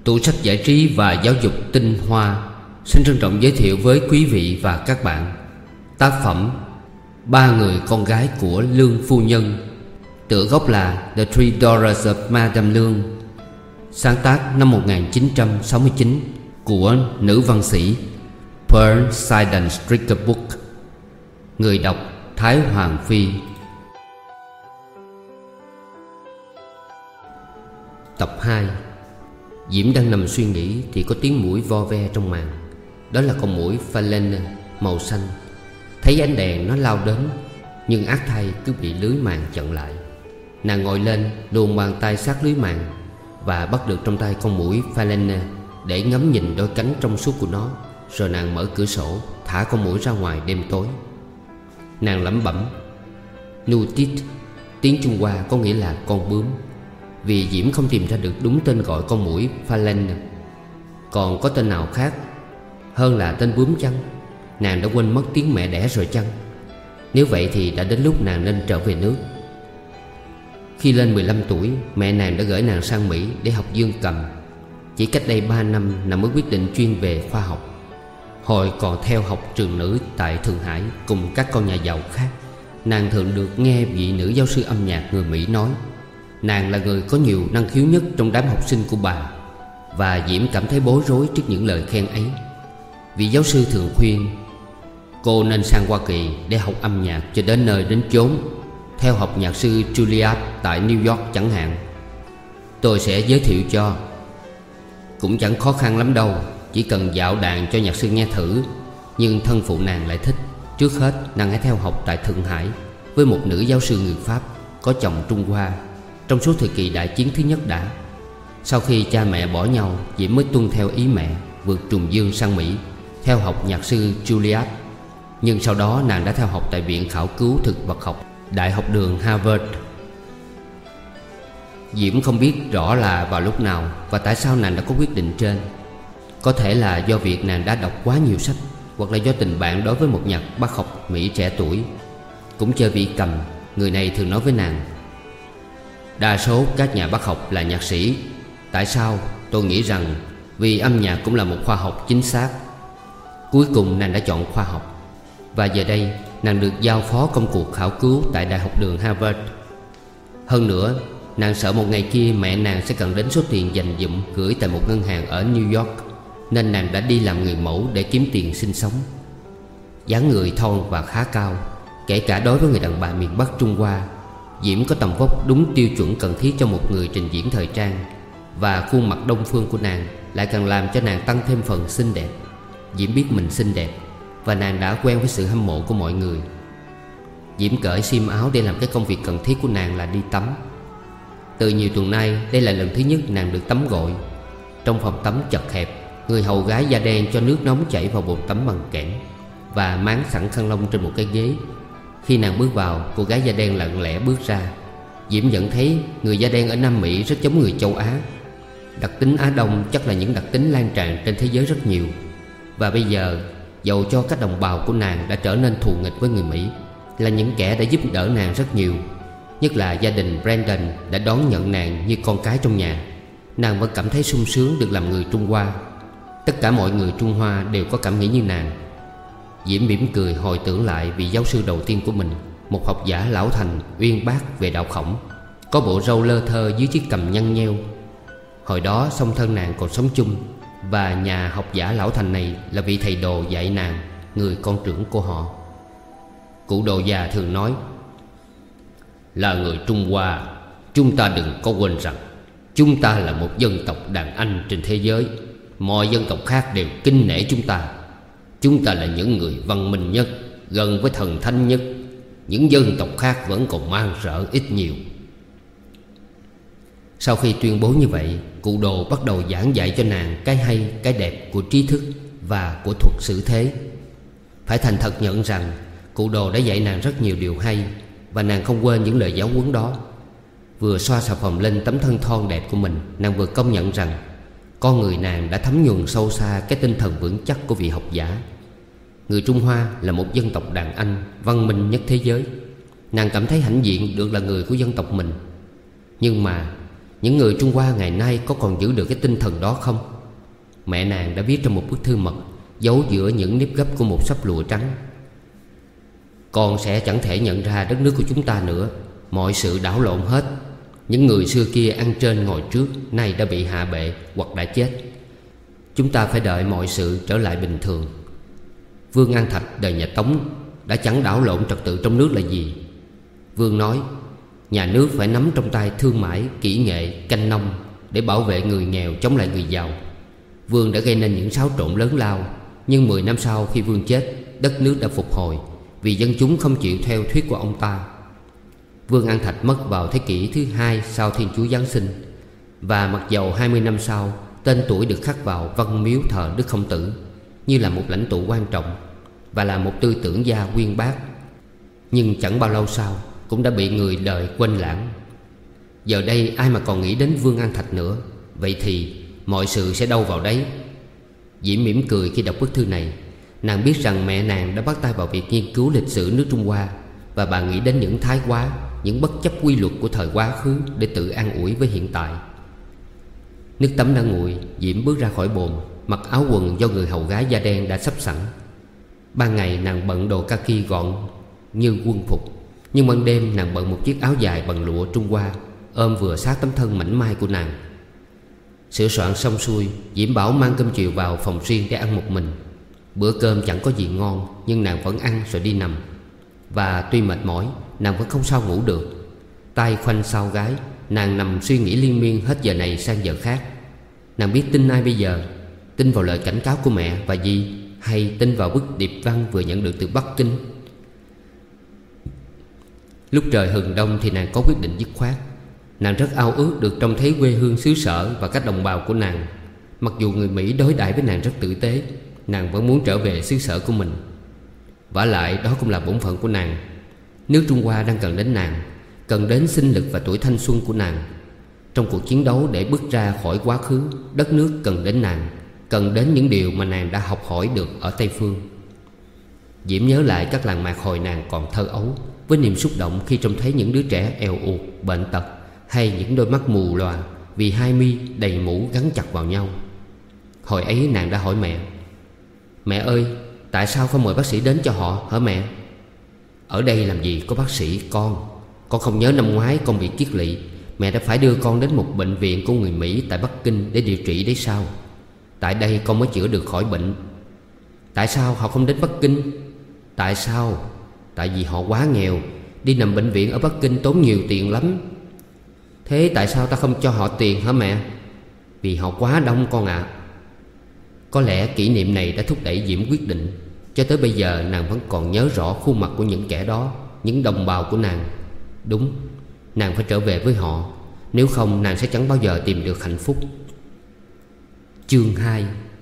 tủ sách giải trí và giáo dục tinh hoa xin trân trọng giới thiệu với quý vị và các bạn tác phẩm Ba người con gái của Lương Phu Nhân, tựa gốc là The Three Daughters of Madame Lương, sáng tác năm 1969 của nữ văn sĩ Pearl Sidon Strickerbook. Người đọc Thái Hoàng Phi. Tập 2. Diễm đang nằm suy nghĩ thì có tiếng muỗi vo ve trong màn. Đó là con muỗi Phalene màu xanh. Thấy ánh đèn nó lao đến, nhưng ác thay cứ bị lưới màn chặn lại. Nàng ngồi lên, luồn bàn tay sát lưới màn và bắt được trong tay con muỗi Phalene để ngắm nhìn đôi cánh trong suốt của nó. Rồi nàng mở cửa sổ, thả con muỗi ra ngoài đêm tối. Nàng lẩm bẩm Nutit, tiếng Trung Hoa có nghĩa là con bướm, vì Diễm không tìm ra được đúng tên gọi con muỗi Phalene. Còn có tên nào khác hơn là tên bướm chăng? Nàng đã quên mất tiếng mẹ đẻ rồi chăng? Nếu vậy thì đã đến lúc nàng nên trở về nước. Khi lên 15 tuổi, mẹ nàng đã gửi nàng sang Mỹ để học dương cầm. Chỉ cách đây 3 năm nàng mới quyết định chuyên về khoa học. Hồi còn theo học trường nữ tại Thượng Hải cùng các con nhà giàu khác, nàng thường được nghe vị nữ giáo sư âm nhạc người Mỹ nói nàng là người có nhiều năng khiếu nhất trong đám học sinh của bà. Và Diễm cảm thấy bối rối trước những lời khen ấy. Vị giáo sư thường khuyên cô nên sang Hoa Kỳ để học âm nhạc cho đến nơi đến chốn, theo học nhạc sư Juilliard tại New York chẳng hạn. Tôi sẽ giới thiệu cho. Cũng chẳng khó khăn lắm đâu, chỉ cần dạo đàn cho nhạc sư nghe thử. Nhưng thân phụ nàng lại thích trước hết nàng hãy theo học tại Thượng Hải với một nữ giáo sư người Pháp có chồng Trung Hoa trong suốt thời kỳ đại chiến thứ nhất đã. Sau khi cha mẹ bỏ nhau, Diễm mới tuân theo ý mẹ vượt trùng dương sang Mỹ theo học nhạc sư Juilliard. Nhưng sau đó nàng đã theo học tại Viện Khảo cứu Thực vật học Đại học đường Harvard. Diễm không biết rõ là vào lúc nào và tại sao nàng đã có quyết định trên. Có thể là do việc nàng đã đọc quá nhiều sách, hoặc là do tình bạn đối với một nhà bác học Mỹ trẻ tuổi. Cũng chơi vị cầm, người này thường nói với nàng đa số các nhà bác học là nhạc sĩ. Tại sao? Tôi nghĩ rằng vì âm nhạc cũng là một khoa học chính xác. Cuối cùng nàng đã chọn khoa học. Và giờ đây nàng được giao phó công cuộc khảo cứu tại Đại học đường Harvard. Hơn nữa, nàng sợ một ngày kia mẹ nàng sẽ cần đến số tiền dành dụm gửi tại một ngân hàng ở New York, nên nàng đã đi làm người mẫu để kiếm tiền sinh sống. Dáng người thon và khá cao, kể cả đối với người đàn bà miền Bắc Trung Hoa. Diễm có tầm vóc đúng tiêu chuẩn cần thiết cho một người trình diễn thời trang. Và khuôn mặt đông phương của nàng lại càng làm cho nàng tăng thêm phần xinh đẹp. Diễm biết mình xinh đẹp, và nàng đã quen với sự hâm mộ của mọi người. Diễm cởi xiêm áo để làm cái công việc cần thiết của nàng là đi tắm. Từ nhiều tuần nay, đây là lần thứ nhất nàng được tắm gội. Trong phòng tắm chật hẹp, người hầu gái da đen cho nước nóng chảy vào bồn tắm bằng kẽm và máng sẵn khăn lông trên một cái ghế. Khi nàng bước vào, cô gái da đen lặng lẽ bước ra. Diễm nhận thấy người da đen ở Nam Mỹ rất giống người châu Á. Đặc tính Á Đông chắc là những đặc tính lan tràn trên thế giới rất nhiều. Và bây giờ, dầu cho các đồng bào của nàng đã trở nên thù nghịch với người Mỹ, là những kẻ đã giúp đỡ nàng rất nhiều, nhất là gia đình Brandon đã đón nhận nàng như con cái trong nhà, nàng vẫn cảm thấy sung sướng được làm người Trung Hoa. Tất cả mọi người Trung Hoa đều có cảm nghĩ như nàng. Diễm mỉm cười hồi tưởng lại vị giáo sư đầu tiên của mình, một học giả lão thành uyên bác về đạo khổng, có bộ râu lơ thơ dưới chiếc cằm nhăn nheo. Hồi đó song thân nàng còn sống chung, và nhà học giả lão thành này là vị thầy đồ dạy nàng, người con trưởng của họ. Cụ đồ già thường nói là người Trung Hoa, chúng ta đừng có quên rằng chúng ta là một dân tộc đàn anh trên thế giới. Mọi dân tộc khác đều kính nể chúng ta. Chúng ta là những người văn minh nhất, gần với thần thánh nhất. Những dân tộc khác vẫn còn man rợ ít nhiều. Sau khi tuyên bố như vậy, cụ đồ bắt đầu giảng dạy cho nàng cái hay, cái đẹp của trí thức và của thuật xử thế. Phải thành thật nhận rằng cụ đồ đã dạy nàng rất nhiều điều hay, và nàng không quên những lời giáo huấn đó. Vừa xoa xà phòng lên tấm thân thon đẹp của mình, nàng vừa công nhận rằng con người nàng đã thấm nhuần sâu xa cái tinh thần vững chắc của vị học giả. Người Trung Hoa là một dân tộc đàn anh văn minh nhất thế giới. Nàng cảm thấy hãnh diện được là người của dân tộc mình. Nhưng mà Những người Trung Hoa ngày nay có còn giữ được cái tinh thần đó không? Mẹ nàng đã viết trong một bức thư mật giấu giữa những nếp gấp của một xấp lụa trắng: con sẽ chẳng thể nhận ra đất nước của chúng ta nữa. Mọi sự đảo lộn hết. Những người xưa kia ăn trên ngồi trước nay đã bị hạ bệ hoặc đã chết. Chúng ta phải đợi mọi sự trở lại bình thường. Vương An Thạch đời nhà Tống đã chẳng đảo lộn trật tự trong nước là gì. Vương nói nhà nước phải nắm trong tay thương mại, kỹ nghệ, canh nông để bảo vệ người nghèo chống lại người giàu. Vương đã gây nên những xáo trộn lớn lao, nhưng 10 năm sau khi Vương chết, đất nước đã phục hồi vì dân chúng không chịu theo thuyết của ông ta. Vương An Thạch mất vào thế kỷ thứ 2 sau Thiên Chúa Giáng sinh, và mặc dầu 20 năm sau tên tuổi được khắc vào văn miếu thờ Đức Khổng Tử như là một lãnh tụ quan trọng và là một tư tưởng gia uyên bác, nhưng chẳng bao lâu sau cũng đã bị người đời quên lãng. Giờ đây ai mà còn nghĩ đến Vương An Thạch nữa? Vậy thì mọi sự sẽ đâu vào đấy. Diễm mỉm cười khi đọc bức thư này. Nàng biết rằng mẹ nàng đã bắt tay vào việc nghiên cứu lịch sử nước Trung Hoa, và bà nghĩ đến những thái quá, những bất chấp quy luật của thời quá khứ để tự an ủi với hiện tại. Nước tắm đã nguội, Diễm bước ra khỏi bồn, mặc áo quần do người hầu gái da đen đã sắp sẵn. Ban ngày nàng bận đồ kaki gọn như quân phục, nhưng ban đêm nàng bận một chiếc áo dài bằng lụa Trung Hoa ôm vừa sát tấm thân mảnh mai của nàng. Sửa soạn xong xuôi, Diễm bảo mang cơm chiều vào phòng riêng để ăn một mình. Bữa cơm chẳng có gì ngon, nhưng nàng vẫn ăn rồi đi nằm. Và tuy mệt mỏi, nàng vẫn không sao ngủ được. Tay khoanh sau gái, nàng nằm suy nghĩ liên miên hết giờ này sang giờ khác. Nàng biết tin ai bây giờ? Tin vào lời cảnh cáo của mẹ và dì, hay tin vào bức điệp văn vừa nhận được từ Bắc Kinh? Lúc trời hừng đông thì nàng có quyết định dứt khoát. Nàng rất ao ước được trông thấy quê hương xứ sở và các đồng bào của nàng. Mặc dù người Mỹ đối đãi với nàng rất tử tế, nàng vẫn muốn trở về xứ sở của mình. Vả lại đó cũng là bổn phận của nàng. Nước Trung Hoa đang cần đến nàng, cần đến sinh lực và tuổi thanh xuân của nàng. Trong cuộc chiến đấu để bước ra khỏi quá khứ, đất nước cần đến nàng, cần đến những điều mà nàng đã học hỏi được ở Tây Phương. Diễm nhớ lại các làng mạc hồi nàng còn thơ ấu, với niềm xúc động khi trông thấy những đứa trẻ èo uột, bệnh tật, hay những đôi mắt mù lòa vì hai mi đầy mũ gắn chặt vào nhau. Hồi ấy nàng đã hỏi mẹ: mẹ ơi, tại sao không mời bác sĩ đến cho họ hả mẹ? Ở đây làm gì có bác sĩ con không nhớ năm ngoái con bị kiết lỵ, mẹ đã phải đưa con đến một bệnh viện của người Mỹ tại Bắc Kinh để điều trị đấy sao? Tại đây con mới chữa được khỏi bệnh. Tại sao họ không đến Bắc Kinh? Tại sao? Tại vì họ quá nghèo, đi nằm bệnh viện ở Bắc Kinh tốn nhiều tiền lắm. Thế tại sao ta không cho họ tiền hả mẹ? Vì họ quá đông con ạ. Có lẽ kỷ niệm này đã thúc đẩy Diễm quyết định. Cho tới bây giờ nàng vẫn còn nhớ rõ khuôn mặt của những kẻ đó, những đồng bào của nàng. Đúng, nàng phải trở về với họ, nếu không nàng sẽ chẳng bao giờ tìm được hạnh phúc. Chương 2.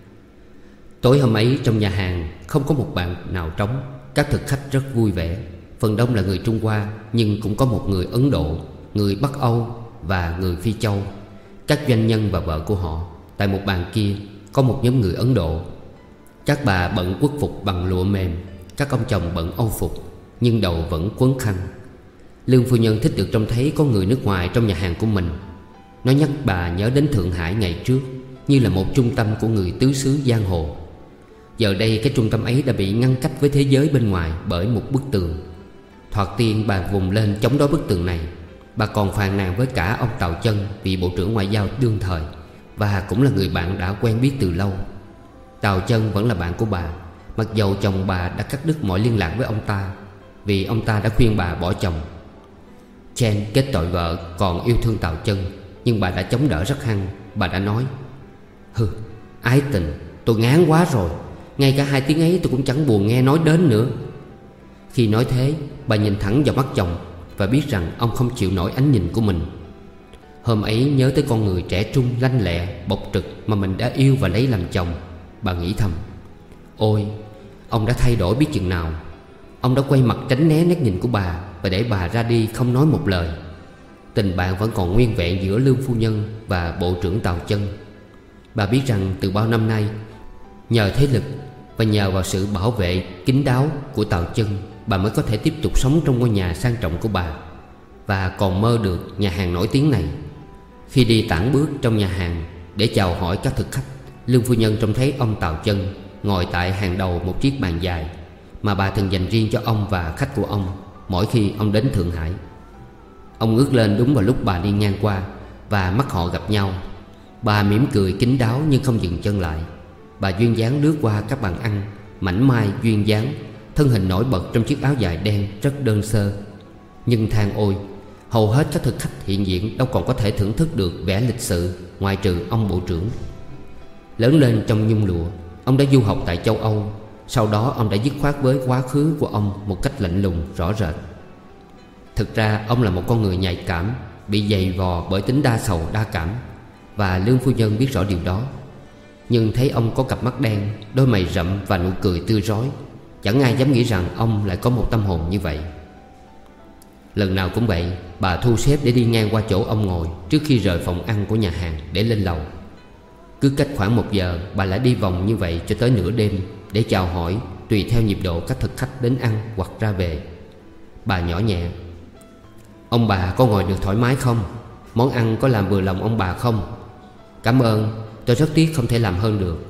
Tối hôm ấy trong nhà hàng không có một bàn nào trống. Các thực khách rất vui vẻ. Phần đông là người Trung Hoa, nhưng cũng có một người Ấn Độ, người Bắc Âu và người Phi Châu, các doanh nhân và vợ của họ. Tại một bàn kia có một nhóm người Ấn Độ. Các bà bận quốc phục bằng lụa mềm, các ông chồng bận âu phục, nhưng đầu vẫn quấn khăn. Lương phu nhân thích được trông thấy có người nước ngoài trong nhà hàng của mình. Nó nhắc bà nhớ đến Thượng Hải ngày trước, như là một trung tâm của người tứ xứ giang hồ. Giờ đây cái trung tâm ấy đã bị ngăn cách với thế giới bên ngoài bởi một bức tường. Thoạt tiên bà vùng lên chống đối bức tường này. Bà còn phàn nàn với cả ông Tào Chân, vị bộ trưởng ngoại giao đương thời, và cũng là người bạn đã quen biết từ lâu. Tào Chân vẫn là bạn của bà, mặc dầu chồng bà đã cắt đứt mọi liên lạc với ông ta, vì ông ta đã khuyên bà bỏ chồng. Chen kết tội vợ còn yêu thương Tào Chân, nhưng bà đã chống đỡ rất hăng. Bà đã nói: hừ, ái tình, tôi ngán quá rồi. Ngay cả hai tiếng ấy tôi cũng chẳng buồn nghe nói đến nữa. Khi nói thế, bà nhìn thẳng vào mắt chồng và biết rằng ông không chịu nổi ánh nhìn của mình. Hôm ấy nhớ tới con người trẻ trung, lanh lẹ, bộc trực mà mình đã yêu và lấy làm chồng. Bà nghĩ thầm: ôi, ông đã thay đổi biết chừng nào. Ông đã quay mặt tránh né nét nhìn của bà và để bà ra đi không nói một lời. Tình bạn vẫn còn nguyên vẹn giữa Lương phu nhân và bộ trưởng Tào Chân. Bà biết rằng từ bao năm nay, nhờ thế lực và nhờ vào sự bảo vệ kín đáo của Tào Chân, bà mới có thể tiếp tục sống trong ngôi nhà sang trọng của bà, và còn mơ được nhà hàng nổi tiếng này. Khi đi tản bước trong nhà hàng để chào hỏi các thực khách, Lương phu nhân trông thấy ông Tào Chân ngồi tại hàng đầu một chiếc bàn dài mà bà thường dành riêng cho ông và khách của ông mỗi khi ông đến Thượng Hải. Ông ngước lên đúng vào lúc bà đi ngang qua, và mắt họ gặp nhau. Bà mỉm cười kín đáo nhưng không dừng chân lại. Bà duyên dáng lướt qua các bàn ăn, mảnh mai duyên dáng, thân hình nổi bật trong chiếc áo dài đen rất đơn sơ. Nhưng than ôi, hầu hết các thực khách hiện diện đâu còn có thể thưởng thức được vẻ lịch sự, ngoại trừ ông bộ trưởng. Lớn lên trong nhung lụa, ông đã du học tại châu Âu. Sau đó ông đã dứt khoát với quá khứ của ông một cách lạnh lùng rõ rệt. Thực ra ông là một con người nhạy cảm, bị dày vò bởi tính đa sầu đa cảm, và Lương phu nhân biết rõ điều đó. Nhưng thấy ông có cặp mắt đen, đôi mày rậm và nụ cười tươi rói, chẳng ai dám nghĩ rằng ông lại có một tâm hồn như vậy. Lần nào cũng vậy, bà thu xếp để đi ngang qua chỗ ông ngồi trước khi rời phòng ăn của nhà hàng để lên lầu. Cứ cách khoảng 1 giờ, bà lại đi vòng như vậy cho tới nửa đêm để chào hỏi tùy theo nhịp độ các thực khách đến ăn hoặc ra về. Bà nhỏ nhẹ: "Ông bà có ngồi được thoải mái không? Món ăn có làm vừa lòng ông bà không? Cảm ơn, tôi rất tiếc không thể làm hơn được."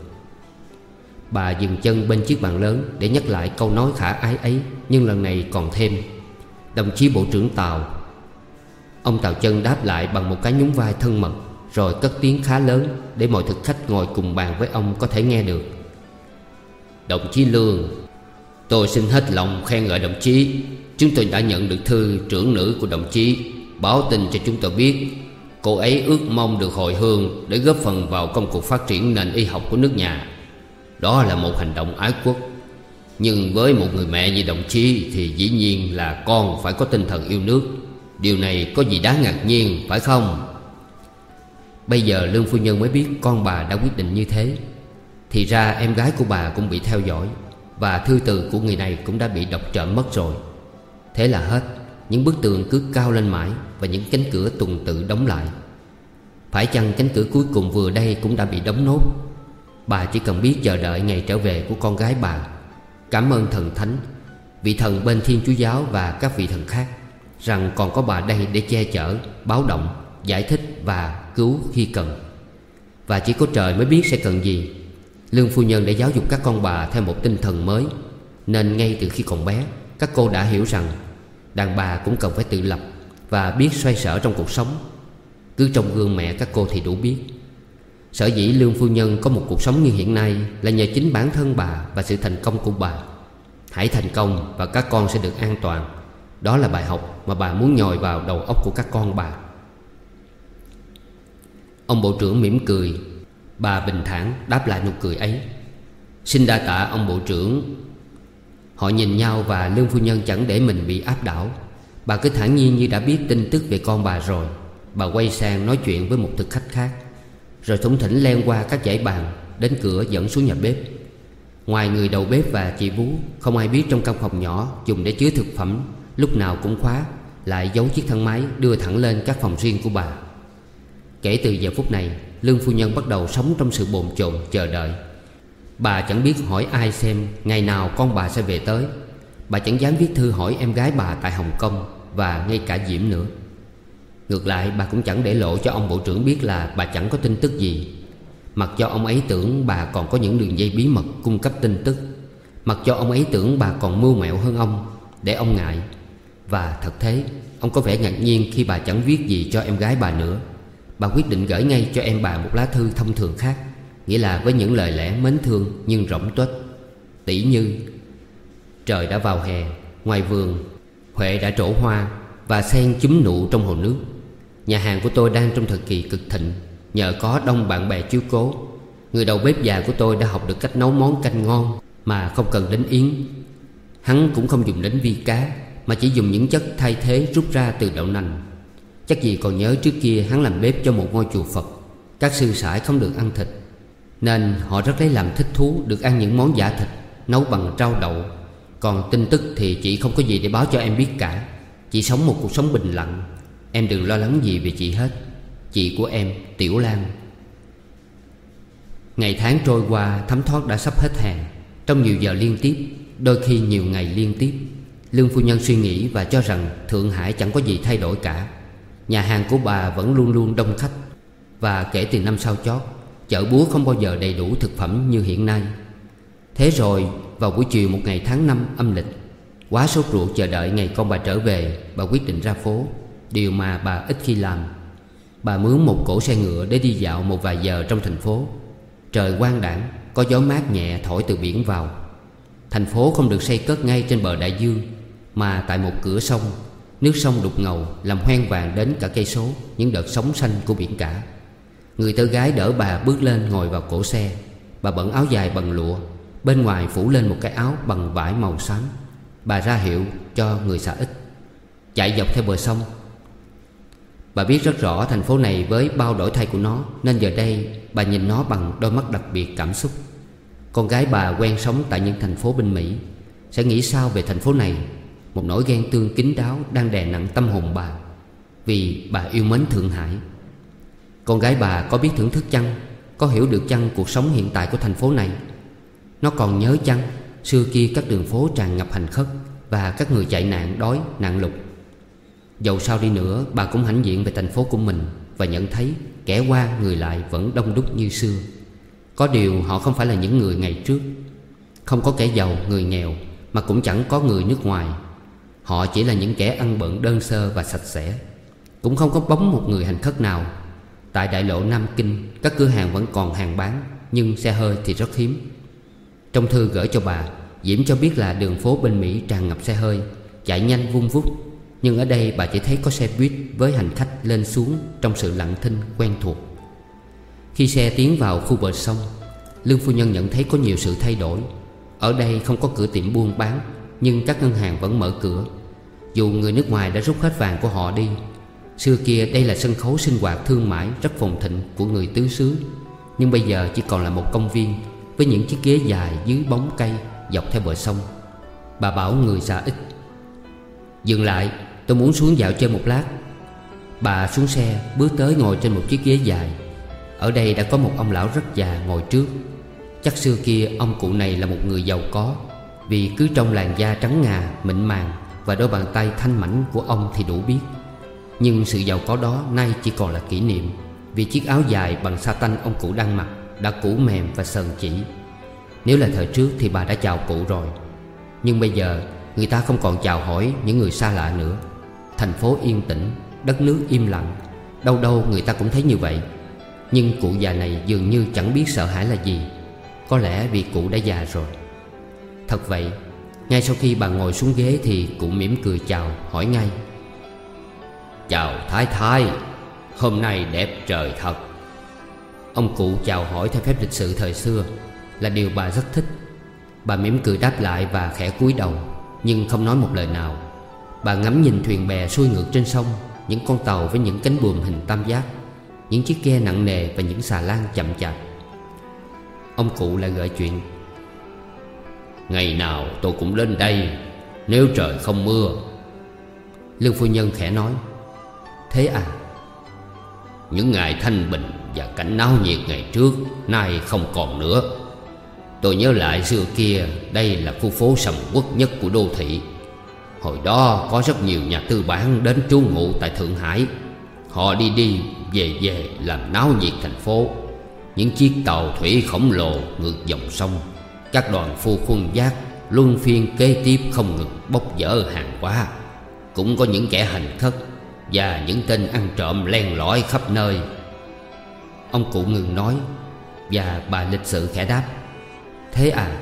Bà dừng chân bên chiếc bàn lớn để nhắc lại câu nói khả ái ấy, nhưng lần này còn thêm: "Đồng chí bộ trưởng Tào." Ông Tào Chân đáp lại bằng một cái nhún vai thân mật, rồi cất tiếng khá lớn để mọi thực khách ngồi cùng bàn với ông có thể nghe được: "Đồng chí Lương, tôi xin hết lòng khen ngợi đồng chí. Chúng tôi đã nhận được thư trưởng nữ của đồng chí báo tin cho chúng tôi biết cô ấy ước mong được hồi hương để góp phần vào công cuộc phát triển nền y học của nước nhà. Đó là một hành động ái quốc. Nhưng với một người mẹ như đồng chí thì dĩ nhiên là con phải có tinh thần yêu nước. Điều này có gì đáng ngạc nhiên, phải không?" Bây giờ Lương phu nhân mới biết con bà đã quyết định như thế. Thì ra em gái của bà cũng bị theo dõi, và thư từ của người này cũng đã bị đọc trộm mất rồi. Thế là hết. Những bức tường cứ cao lên mãi, và những cánh cửa tuần tự đóng lại. Phải chăng cánh cửa cuối cùng vừa đây cũng đã bị đóng nốt? Bà chỉ cần biết chờ đợi ngày trở về của con gái bà. Cảm ơn thần thánh, vị thần bên Thiên Chúa giáo và các vị thần khác, rằng còn có bà đây để che chở, báo động, giải thích và cứu khi cần. Và chỉ có trời mới biết sẽ cần gì. Lương phu nhân đã giáo dục các con bà theo một tinh thần mới, nên ngay từ khi còn bé, các cô đã hiểu rằng đàn bà cũng cần phải tự lập và biết xoay sở trong cuộc sống. Cứ trong gương mẹ các cô thì đủ biết. Sở dĩ Lương phu nhân có một cuộc sống như hiện nay là nhờ chính bản thân bà và sự thành công của bà. Hãy thành công và các con sẽ được an toàn. Đó là bài học mà bà muốn nhồi vào đầu óc của các con bà. Ông bộ trưởng mỉm cười. Bà bình thản đáp lại nụ cười ấy: "Xin đa tạ ông bộ trưởng." Họ nhìn nhau và Lương phu nhân chẳng để mình bị áp đảo. Bà cứ thản nhiên như đã biết tin tức về con bà rồi. Bà quay sang nói chuyện với một thực khách khác, rồi thủng thỉnh len qua các dãy bàn đến cửa dẫn xuống nhà bếp. Ngoài người đầu bếp và chị Vú, không ai biết trong căn phòng nhỏ dùng để chứa thực phẩm lúc nào cũng khóa lại giấu chiếc thang máy đưa thẳng lên các phòng riêng của bà. Kể từ giờ phút này, Lương phu nhân bắt đầu sống trong sự bồn chồn chờ đợi. Bà chẳng biết hỏi ai xem ngày nào con bà sẽ về tới. Bà chẳng dám viết thư hỏi em gái bà tại Hồng Kông và ngay cả Diễm nữa. Ngược lại, bà cũng chẳng để lộ cho ông bộ trưởng biết là bà chẳng có tin tức gì, mặc cho ông ấy tưởng bà còn có những đường dây bí mật cung cấp tin tức, mặc cho ông ấy tưởng bà còn mưu mẹo hơn ông để ông ngại. Và thật thế, ông có vẻ ngạc nhiên khi bà chẳng viết gì cho em gái bà nữa. Bà quyết định gửi ngay cho em bà một lá thư thông thường khác, nghĩa là với những lời lẽ mến thương nhưng rỗng tuếch. Tỉ như: "Trời đã vào hè, ngoài vườn huệ đã trổ hoa và sen chúm nụ trong hồ nước. Nhà hàng của tôi đang trong thời kỳ cực thịnh, nhờ có đông bạn bè chiếu cố. Người đầu bếp già của tôi đã học được cách nấu món canh ngon mà không cần đến yến. Hắn cũng không dùng đến vi cá, mà chỉ dùng những chất thay thế rút ra từ đậu nành. Chắc gì còn nhớ trước kia hắn làm bếp cho một ngôi chùa Phật. Các sư sãi không được ăn thịt, nên họ rất lấy làm thích thú được ăn những món giả thịt nấu bằng rau đậu. Còn tin tức thì chị không có gì để báo cho em biết cả. Chị sống một cuộc sống bình lặng. Em đừng lo lắng gì về chị hết. Chị của em, Tiểu Lan." Ngày tháng trôi qua thấm thoát đã sắp hết hàng. Trong nhiều giờ liên tiếp, đôi khi nhiều ngày liên tiếp, Lương phu nhân suy nghĩ và cho rằng Thượng Hải chẳng có gì thay đổi cả. Nhà hàng của bà vẫn luôn luôn đông khách Và kể từ năm sau chót, chợ búa không bao giờ đầy đủ thực phẩm như hiện nay. Thế rồi vào buổi chiều một ngày tháng 5 âm lịch, quá sốt ruột chờ đợi ngày con bà trở về, bà quyết định ra phố, điều mà bà ít khi làm. Bà mướn một cỗ xe ngựa để đi dạo một vài giờ trong thành phố. Trời quang đãng, có gió mát nhẹ thổi từ biển vào. Thành phố không được xây cất ngay trên bờ đại dương, mà tại một cửa sông. Nước sông đục ngầu làm hoen vàng đến cả cây số những đợt sóng xanh của biển cả. Người tơ gái đỡ bà bước lên ngồi vào cổ xe. Bà bận áo dài bằng lụa, bên ngoài phủ lên một cái áo bằng vải màu xám. Bà ra hiệu cho người xà ích chạy dọc theo bờ sông. Bà biết rất rõ thành phố này với bao đổi thay của nó, nên giờ đây bà nhìn nó bằng đôi mắt đặc biệt cảm xúc. Con gái bà quen sống tại những thành phố bên Mỹ sẽ nghĩ sao về thành phố này? Một nỗi ghen tương kín đáo đang đè nặng tâm hồn bà, vì bà yêu mến Thượng Hải. Con gái bà có biết thưởng thức chăng? Có hiểu được chăng cuộc sống hiện tại của thành phố này? Nó còn nhớ chăng xưa kia các đường phố tràn ngập hành khất và các người chạy nạn đói, nạn lụt? Dầu sao đi nữa, bà cũng hãnh diện về thành phố của mình và nhận thấy kẻ qua người lại vẫn đông đúc như xưa. Có điều họ không phải là những người ngày trước. Không có kẻ giàu, người nghèo, mà cũng chẳng có người nước ngoài. Họ chỉ là những kẻ ăn bận đơn sơ và sạch sẽ. Cũng không có bóng một người hành khất nào. Tại đại lộ Nam Kinh, các cửa hàng vẫn còn hàng bán, nhưng xe hơi thì rất hiếm. Trong thư gửi cho bà, Diễm cho biết là đường phố bên Mỹ tràn ngập xe hơi, chạy nhanh vun vút. Nhưng ở đây bà chỉ thấy có xe buýt với hành khách lên xuống trong sự lặng thinh quen thuộc. Khi xe tiến vào khu bờ sông, Lương phu nhân nhận thấy có nhiều sự thay đổi. Ở đây không có cửa tiệm buôn bán, nhưng các ngân hàng vẫn mở cửa. Dù người nước ngoài đã rút hết vàng của họ đi. Xưa kia đây là sân khấu sinh hoạt thương mại rất phồn thịnh của người tứ xứ, nhưng bây giờ chỉ còn là một công viên với những chiếc ghế dài dưới bóng cây dọc theo bờ sông. Bà bảo người xà ích: "Dừng lại, tôi muốn xuống dạo chơi một lát." Bà xuống xe, bước tới ngồi trên một chiếc ghế dài. Ở đây đã có một ông lão rất già ngồi trước. Chắc xưa kia ông cụ này là một người giàu có, vì cứ trong làn da trắng ngà, mịn màng và đôi bàn tay thanh mảnh của ông thì đủ biết. Nhưng sự giàu có đó nay chỉ còn là kỷ niệm, vì chiếc áo dài bằng sa tanh ông cụ đang mặc đã cũ mềm và sờn chỉ. Nếu là thời trước thì bà đã chào cụ rồi. Nhưng bây giờ người ta không còn chào hỏi những người xa lạ nữa. Thành phố yên tĩnh, đất nước im lặng, đâu đâu người ta cũng thấy như vậy. Nhưng cụ già này dường như chẳng biết sợ hãi là gì. Có lẽ vì cụ đã già rồi. Thật vậy, ngay sau khi bà ngồi xuống ghế thì cụ mỉm cười chào, hỏi ngay: "Chào Thái Thái, hôm nay đẹp trời thật." Ông cụ chào hỏi theo phép lịch sự thời xưa, là điều bà rất thích. Bà mỉm cười đáp lại và khẽ cúi đầu, nhưng không nói một lời nào. Bà ngắm nhìn thuyền bè xuôi ngược trên sông, những con tàu với những cánh buồm hình tam giác, những chiếc ghe nặng nề và những xà lan chậm chạp. Ông cụ lại gợi chuyện: "Ngày nào tôi cũng đến đây, nếu trời không mưa." Lương phu nhân khẽ nói: "Thế à?" "Những ngày thanh bình và cảnh náo nhiệt ngày trước nay không còn nữa. Tôi nhớ lại xưa kia đây là khu phố sầm uất nhất của đô thị. Hồi đó có rất nhiều nhà tư bản đến trú ngụ tại Thượng Hải. Họ đi đi về về làm náo nhiệt thành phố. Những chiếc tàu thủy khổng lồ ngược dòng sông, các đoàn phu khuân vác luân phiên kế tiếp không ngừng bốc dỡ hàng hóa. Cũng có những kẻ hành khất và những tên ăn trộm len lỏi khắp nơi." Ông cụ ngừng nói, và bà lịch sự khẽ đáp: "Thế à?"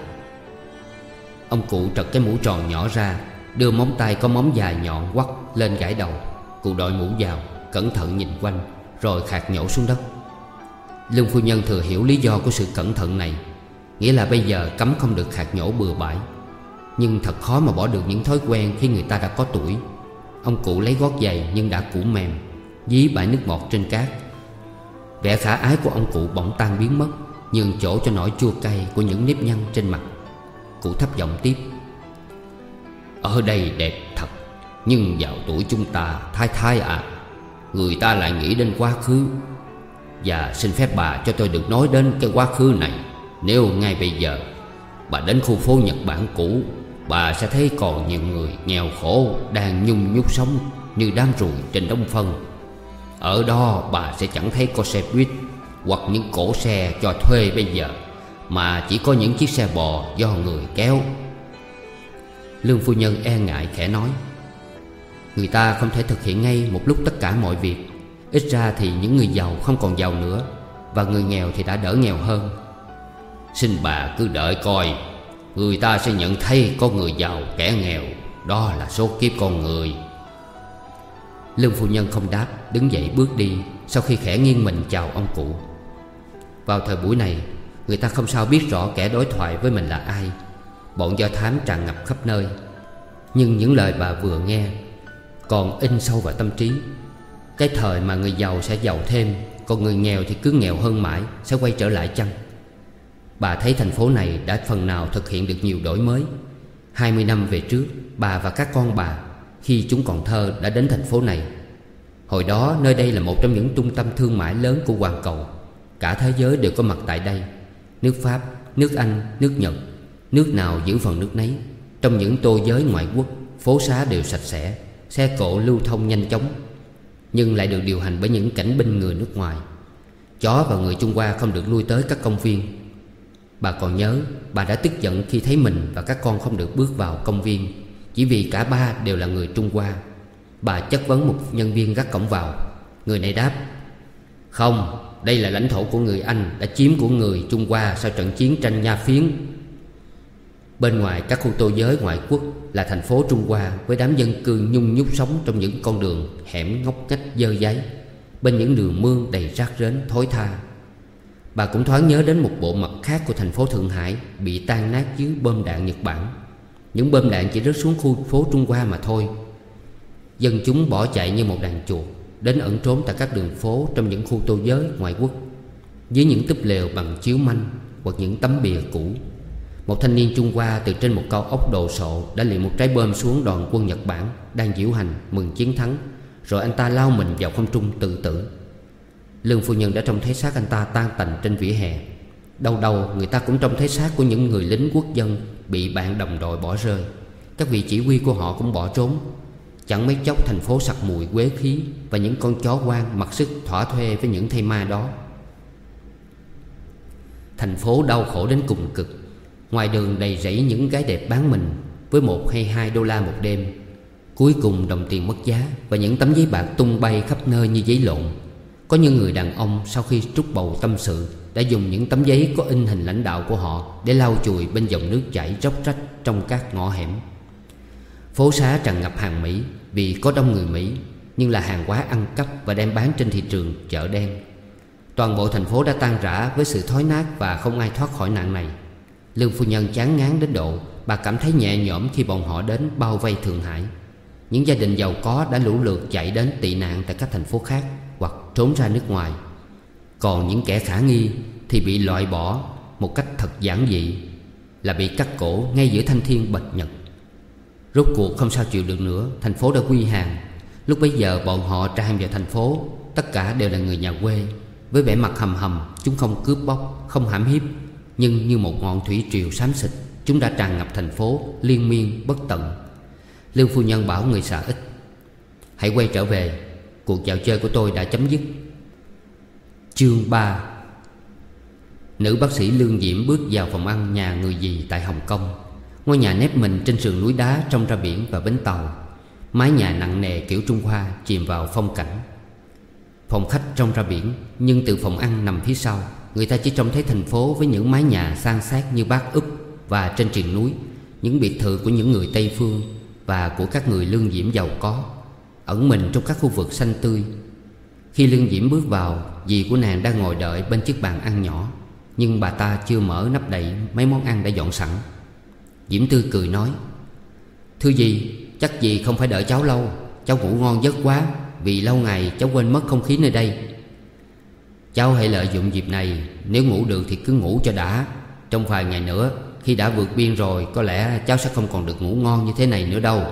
Ông cụ trật cái mũ tròn nhỏ ra, đưa móng tay có móng dài nhọn quắt lên gãi đầu. Cụ đội mũ vào, cẩn thận nhìn quanh, rồi khạc nhổ xuống đất. Lương phu nhân thừa hiểu lý do của sự cẩn thận này, nghĩa là bây giờ cấm không được khạc nhổ bừa bãi. Nhưng thật khó mà bỏ được những thói quen khi người ta đã có tuổi. Ông cụ lấy gót giày nhưng đã cũ mềm, dí bãi nước bọt trên cát. Vẻ khả ái của ông cụ bỗng tan biến mất, nhường chỗ cho nỗi chua cay của những nếp nhăn trên mặt. Cụ thấp giọng tiếp: "Ở đây đẹp thật, nhưng vào tuổi chúng ta, Thái Thái à, người ta lại nghĩ đến quá khứ. Và xin phép bà cho tôi được nói đến cái quá khứ này. Nếu ngay bây giờ bà đến khu phố Nhật Bản cũ, bà sẽ thấy còn nhiều người nghèo khổ đang nhung nhúc sống như đám ruồi trên đống phân. Ở đó bà sẽ chẳng thấy có xe buýt hoặc những cỗ xe cho thuê bây giờ, mà chỉ có những chiếc xe bò do người kéo. Lương phu nhân e ngại khẽ nói: người ta không thể thực hiện ngay một lúc tất cả mọi việc. Ít ra thì những người giàu không còn giàu nữa, và người nghèo thì đã đỡ nghèo hơn. Xin bà cứ đợi coi, người ta sẽ nhận thấy có người giàu kẻ nghèo. Đó là số kiếp con người. Lương phu nhân không đáp, đứng dậy bước đi, sau khi khẽ nghiêng mình chào ông cụ. Vào thời buổi này, người ta không sao biết rõ kẻ đối thoại với mình là ai. Bọn do thám tràn ngập khắp nơi, nhưng những lời bà vừa nghe còn in sâu vào tâm trí. Cái thời mà người giàu sẽ giàu thêm, còn người nghèo thì cứ nghèo hơn mãi, sẽ quay trở lại chăng? Bà thấy thành phố này đã phần nào thực hiện được nhiều đổi mới. 20 năm về trước, bà và các con bà, khi chúng còn thơ, đã đến thành phố này. Hồi đó nơi đây là một trong những trung tâm thương mại lớn của hoàn cầu. Cả thế giới đều có mặt tại đây. Nước Pháp, nước Anh, nước Nhật, nước nào giữ phần nước nấy. Trong những tô giới ngoại quốc, phố xá đều sạch sẽ, xe cộ lưu thông nhanh chóng, nhưng lại được điều hành bởi những cảnh binh người nước ngoài. Chó và người Trung Hoa không được lui tới các công viên. Bà còn nhớ bà đã tức giận khi thấy mình và các con không được bước vào công viên, chỉ vì cả ba đều là người Trung Hoa. Bà chất vấn một nhân viên gác cổng vào. Người này đáp: không, đây là lãnh thổ của người Anh đã chiếm của người Trung Hoa sau trận chiến tranh Nha Phiến. Bên ngoài các khu tô giới ngoại quốc là thành phố Trung Hoa, với đám dân cư nhung nhúc sống trong những con đường hẻm ngóc ngách dơ dáy, bên những đường mương đầy rác rến thối tha. Bà cũng thoáng nhớ đến một bộ mặt khác của thành phố Thượng Hải bị tan nát dưới bom đạn Nhật Bản. Những bom đạn chỉ rớt xuống khu phố Trung Hoa mà thôi. Dân chúng bỏ chạy như một đàn chuột, đến ẩn trốn tại các đường phố trong những khu tô giới ngoại quốc, dưới những túp lều bằng chiếu manh hoặc những tấm bìa cũ. Một thanh niên Trung Hoa từ trên một cao ốc đồ sộ đã liệng một trái bom xuống đoàn quân Nhật Bản đang diễu hành mừng chiến thắng, rồi anh ta lao mình vào không trung tự tử. Lương phu nhân đã trông thấy xác anh ta tan tành trên vỉa hè. Đâu đâu người ta cũng trông thấy xác của những người lính quốc dân bị bạn đồng đội bỏ rơi. Các vị chỉ huy của họ cũng bỏ trốn. Chẳng mấy chốc thành phố sặc mùi quế khí, và những con chó hoang mặc sức thỏa thuê với những thây ma đó. Thành phố đau khổ đến cùng cực. Ngoài đường đầy rẫy những gái đẹp bán mình với 1 hay 2 đô la một đêm. Cuối cùng đồng tiền mất giá, và những tấm giấy bạc tung bay khắp nơi như giấy lộn. Có những người đàn ông sau khi trút bầu tâm sự đã dùng những tấm giấy có in hình lãnh đạo của họ để lau chùi bên dòng nước chảy róc rách trong các ngõ hẻm. Phố xá tràn ngập hàng Mỹ vì có đông người Mỹ, nhưng là hàng hóa ăn cắp và đem bán trên thị trường chợ đen. Toàn bộ thành phố đã tan rã với sự thối nát, và không ai thoát khỏi nạn này. Lương phu nhân chán ngán đến độ bà cảm thấy nhẹ nhõm khi bọn họ đến bao vây Thượng Hải. Những gia đình giàu có đã lũ lượt chạy đến tị nạn tại các thành phố khác hoặc trốn ra nước ngoài. Còn những kẻ khả nghi thì bị loại bỏ một cách thật giản dị, là bị cắt cổ ngay giữa thanh thiên bạch nhật. Rốt cuộc không sao chịu được nữa, thành phố đã quy hàng. Lúc bấy giờ bọn họ tràn vào thành phố, tất cả đều là người nhà quê. Với vẻ mặt hầm hầm, chúng không cướp bóc, không hãm hiếp, nhưng như một ngọn thủy triều xám xịt, chúng đã tràn ngập thành phố liên miên bất tận. Lương phu nhân bảo người xà ít: hãy quay trở về, cuộc dạo chơi của tôi đã chấm dứt. Chương 3. Nữ bác sĩ Lương Diễm bước vào phòng ăn nhà người dì tại Hồng Kông. Ngôi nhà nép mình trên sườn núi đá trông ra biển và bến tàu. Mái nhà nặng nề kiểu Trung Hoa chìm vào phong cảnh. Phòng khách trông ra biển, nhưng từ phòng ăn nằm phía sau, người ta chỉ trông thấy thành phố với những mái nhà san sát như bát úp, và trên triền núi những biệt thự của những người Tây phương và của các người Lương Diễm giàu có, ẩn mình trong các khu vực xanh tươi. Khi Lương Diễm bước vào, dì của nàng đang ngồi đợi bên chiếc bàn ăn nhỏ, nhưng bà ta chưa mở nắp đậy mấy món ăn đã dọn sẵn. Diễm tươi cười nói: thưa dì, chắc dì không phải đợi cháu lâu. Cháu ngủ ngon giấc quá, vì lâu ngày cháu quên mất không khí nơi đây. Cháu hãy lợi dụng dịp này, nếu ngủ được thì cứ ngủ cho đã. Trong vài ngày nữa, khi đã vượt biên rồi, có lẽ cháu sẽ không còn được ngủ ngon như thế này nữa đâu.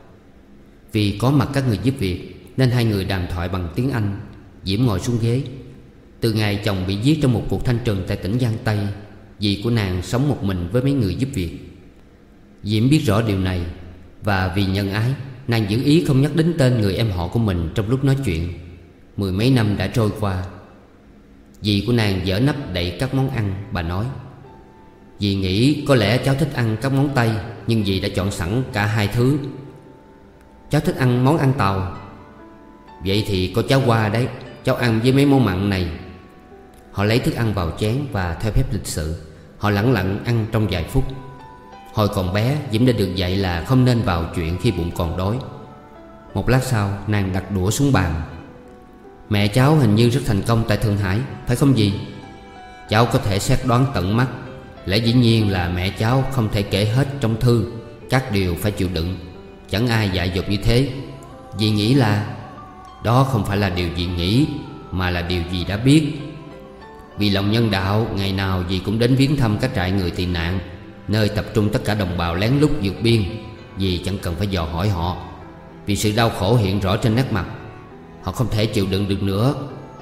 Vì có mặt các người giúp việc nên hai người đàm thoại bằng tiếng Anh. Diễm ngồi xuống ghế. Từ ngày chồng bị giết trong một cuộc thanh trừng tại tỉnh Giang Tây, dì của nàng sống một mình với mấy người giúp việc. Diễm biết rõ điều này, và vì nhân ái, nàng giữ ý không nhắc đến tên người em họ của mình trong lúc nói chuyện. 10 mấy năm đã trôi qua. Dì của nàng dở nắp đậy các món ăn. Bà nói: Dì nghĩ có lẽ cháu thích ăn các món Tây, nhưng dì đã chọn sẵn cả hai thứ. Cháu thích ăn món ăn Tàu. Vậy thì có cháo qua đấy, cháu ăn với mấy món mặn này. Họ lấy thức ăn vào chén và theo phép lịch sự họ lẳng lặng ăn trong vài phút. Hồi còn bé, Diễm đã được dạy là không nên vào chuyện khi bụng còn đói. Một lát sau, nàng đặt đũa xuống bàn. Mẹ cháu hình như rất thành công tại Thượng Hải, phải không dì? Cháu có thể xét đoán tận mắt. Lẽ dĩ nhiên là mẹ cháu không thể kể hết trong thư các điều phải chịu đựng. Chẳng ai dạy dột như thế. Dì nghĩ là đó không phải là điều dì nghĩ, mà là điều dì đã biết. Vì lòng nhân đạo, ngày nào dì cũng đến viếng thăm các trại người tị nạn, nơi tập trung tất cả đồng bào lén lút vượt biên. Dì chẳng cần phải dò hỏi họ, vì sự đau khổ hiện rõ trên nét mặt. Họ không thể chịu đựng được nữa.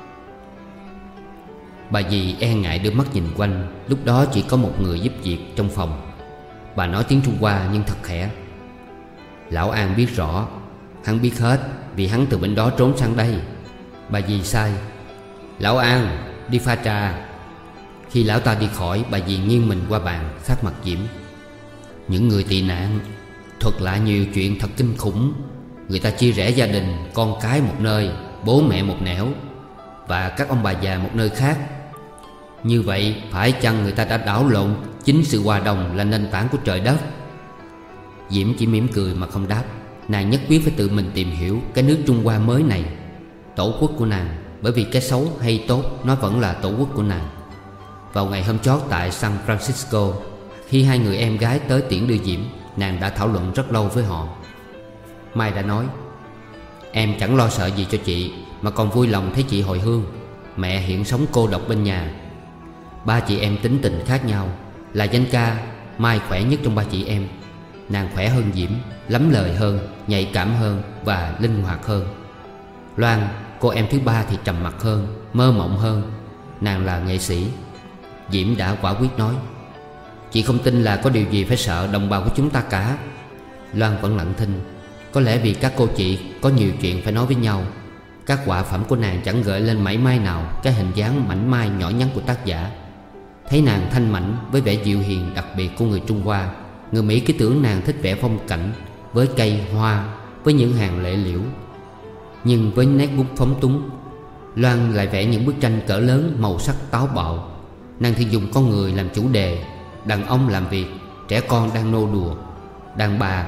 Bà dì e ngại đưa mắt nhìn quanh. Lúc đó chỉ có một người giúp việc trong phòng. Bà nói tiếng Trung Hoa nhưng thật khẽ: Lão An biết rõ. Hắn biết hết, vì hắn từ bên đó trốn sang đây. Bà dì sai: Lão An, đi pha trà. Khi lão ta đi khỏi, bà dì nghiêng mình qua bàn, sát mặt Diễm. Những người tị nạn thuật lại nhiều chuyện thật kinh khủng. Người ta chia rẽ gia đình, con cái một nơi, bố mẹ một nẻo, và các ông bà già một nơi khác. Như vậy phải chăng người ta đã đảo lộn chính sự hòa đồng là nền tảng của trời đất? Diễm chỉ mỉm cười mà không đáp. Nàng nhất quyết phải tự mình tìm hiểu cái nước Trung Hoa mới này, tổ quốc của nàng. Bởi vì cái xấu hay tốt, nó vẫn là tổ quốc của nàng. Vào ngày hôm chót tại San Francisco, khi hai người em gái tới tiễn đưa Diễm, nàng đã thảo luận rất lâu với họ. Mai đã nói: Em chẳng lo sợ gì cho chị, mà còn vui lòng thấy chị hồi hương. Mẹ hiện sống cô độc bên nhà. Ba chị em tính tình khác nhau. Là danh ca, Mai khỏe nhất trong ba chị em. Nàng khỏe hơn Diễm, lắm lời hơn, nhạy cảm hơn và linh hoạt hơn. Loan, cô em thứ ba thì trầm mặc hơn, mơ mộng hơn. Nàng là nghệ sĩ. Diễm đã quả quyết nói: Chị không tin là có điều gì phải sợ đồng bào của chúng ta cả. Loan vẫn lặng thinh. Có lẽ vì các cô chị có nhiều chuyện phải nói với nhau. Các họa phẩm của nàng chẳng gợi lên mảy may nào cái hình dáng mảnh mai nhỏ nhắn của tác giả. Thấy nàng thanh mảnh với vẻ dịu hiền đặc biệt của người Trung Hoa, người Mỹ cứ tưởng nàng thích vẽ phong cảnh với cây hoa, với những hàng lệ liễu. Nhưng với nét bút phóng túng, Loan lại vẽ những bức tranh cỡ lớn màu sắc táo bạo. Nàng thì dùng con người làm chủ đề, đàn ông làm việc, trẻ con đang nô đùa. Đàn bà,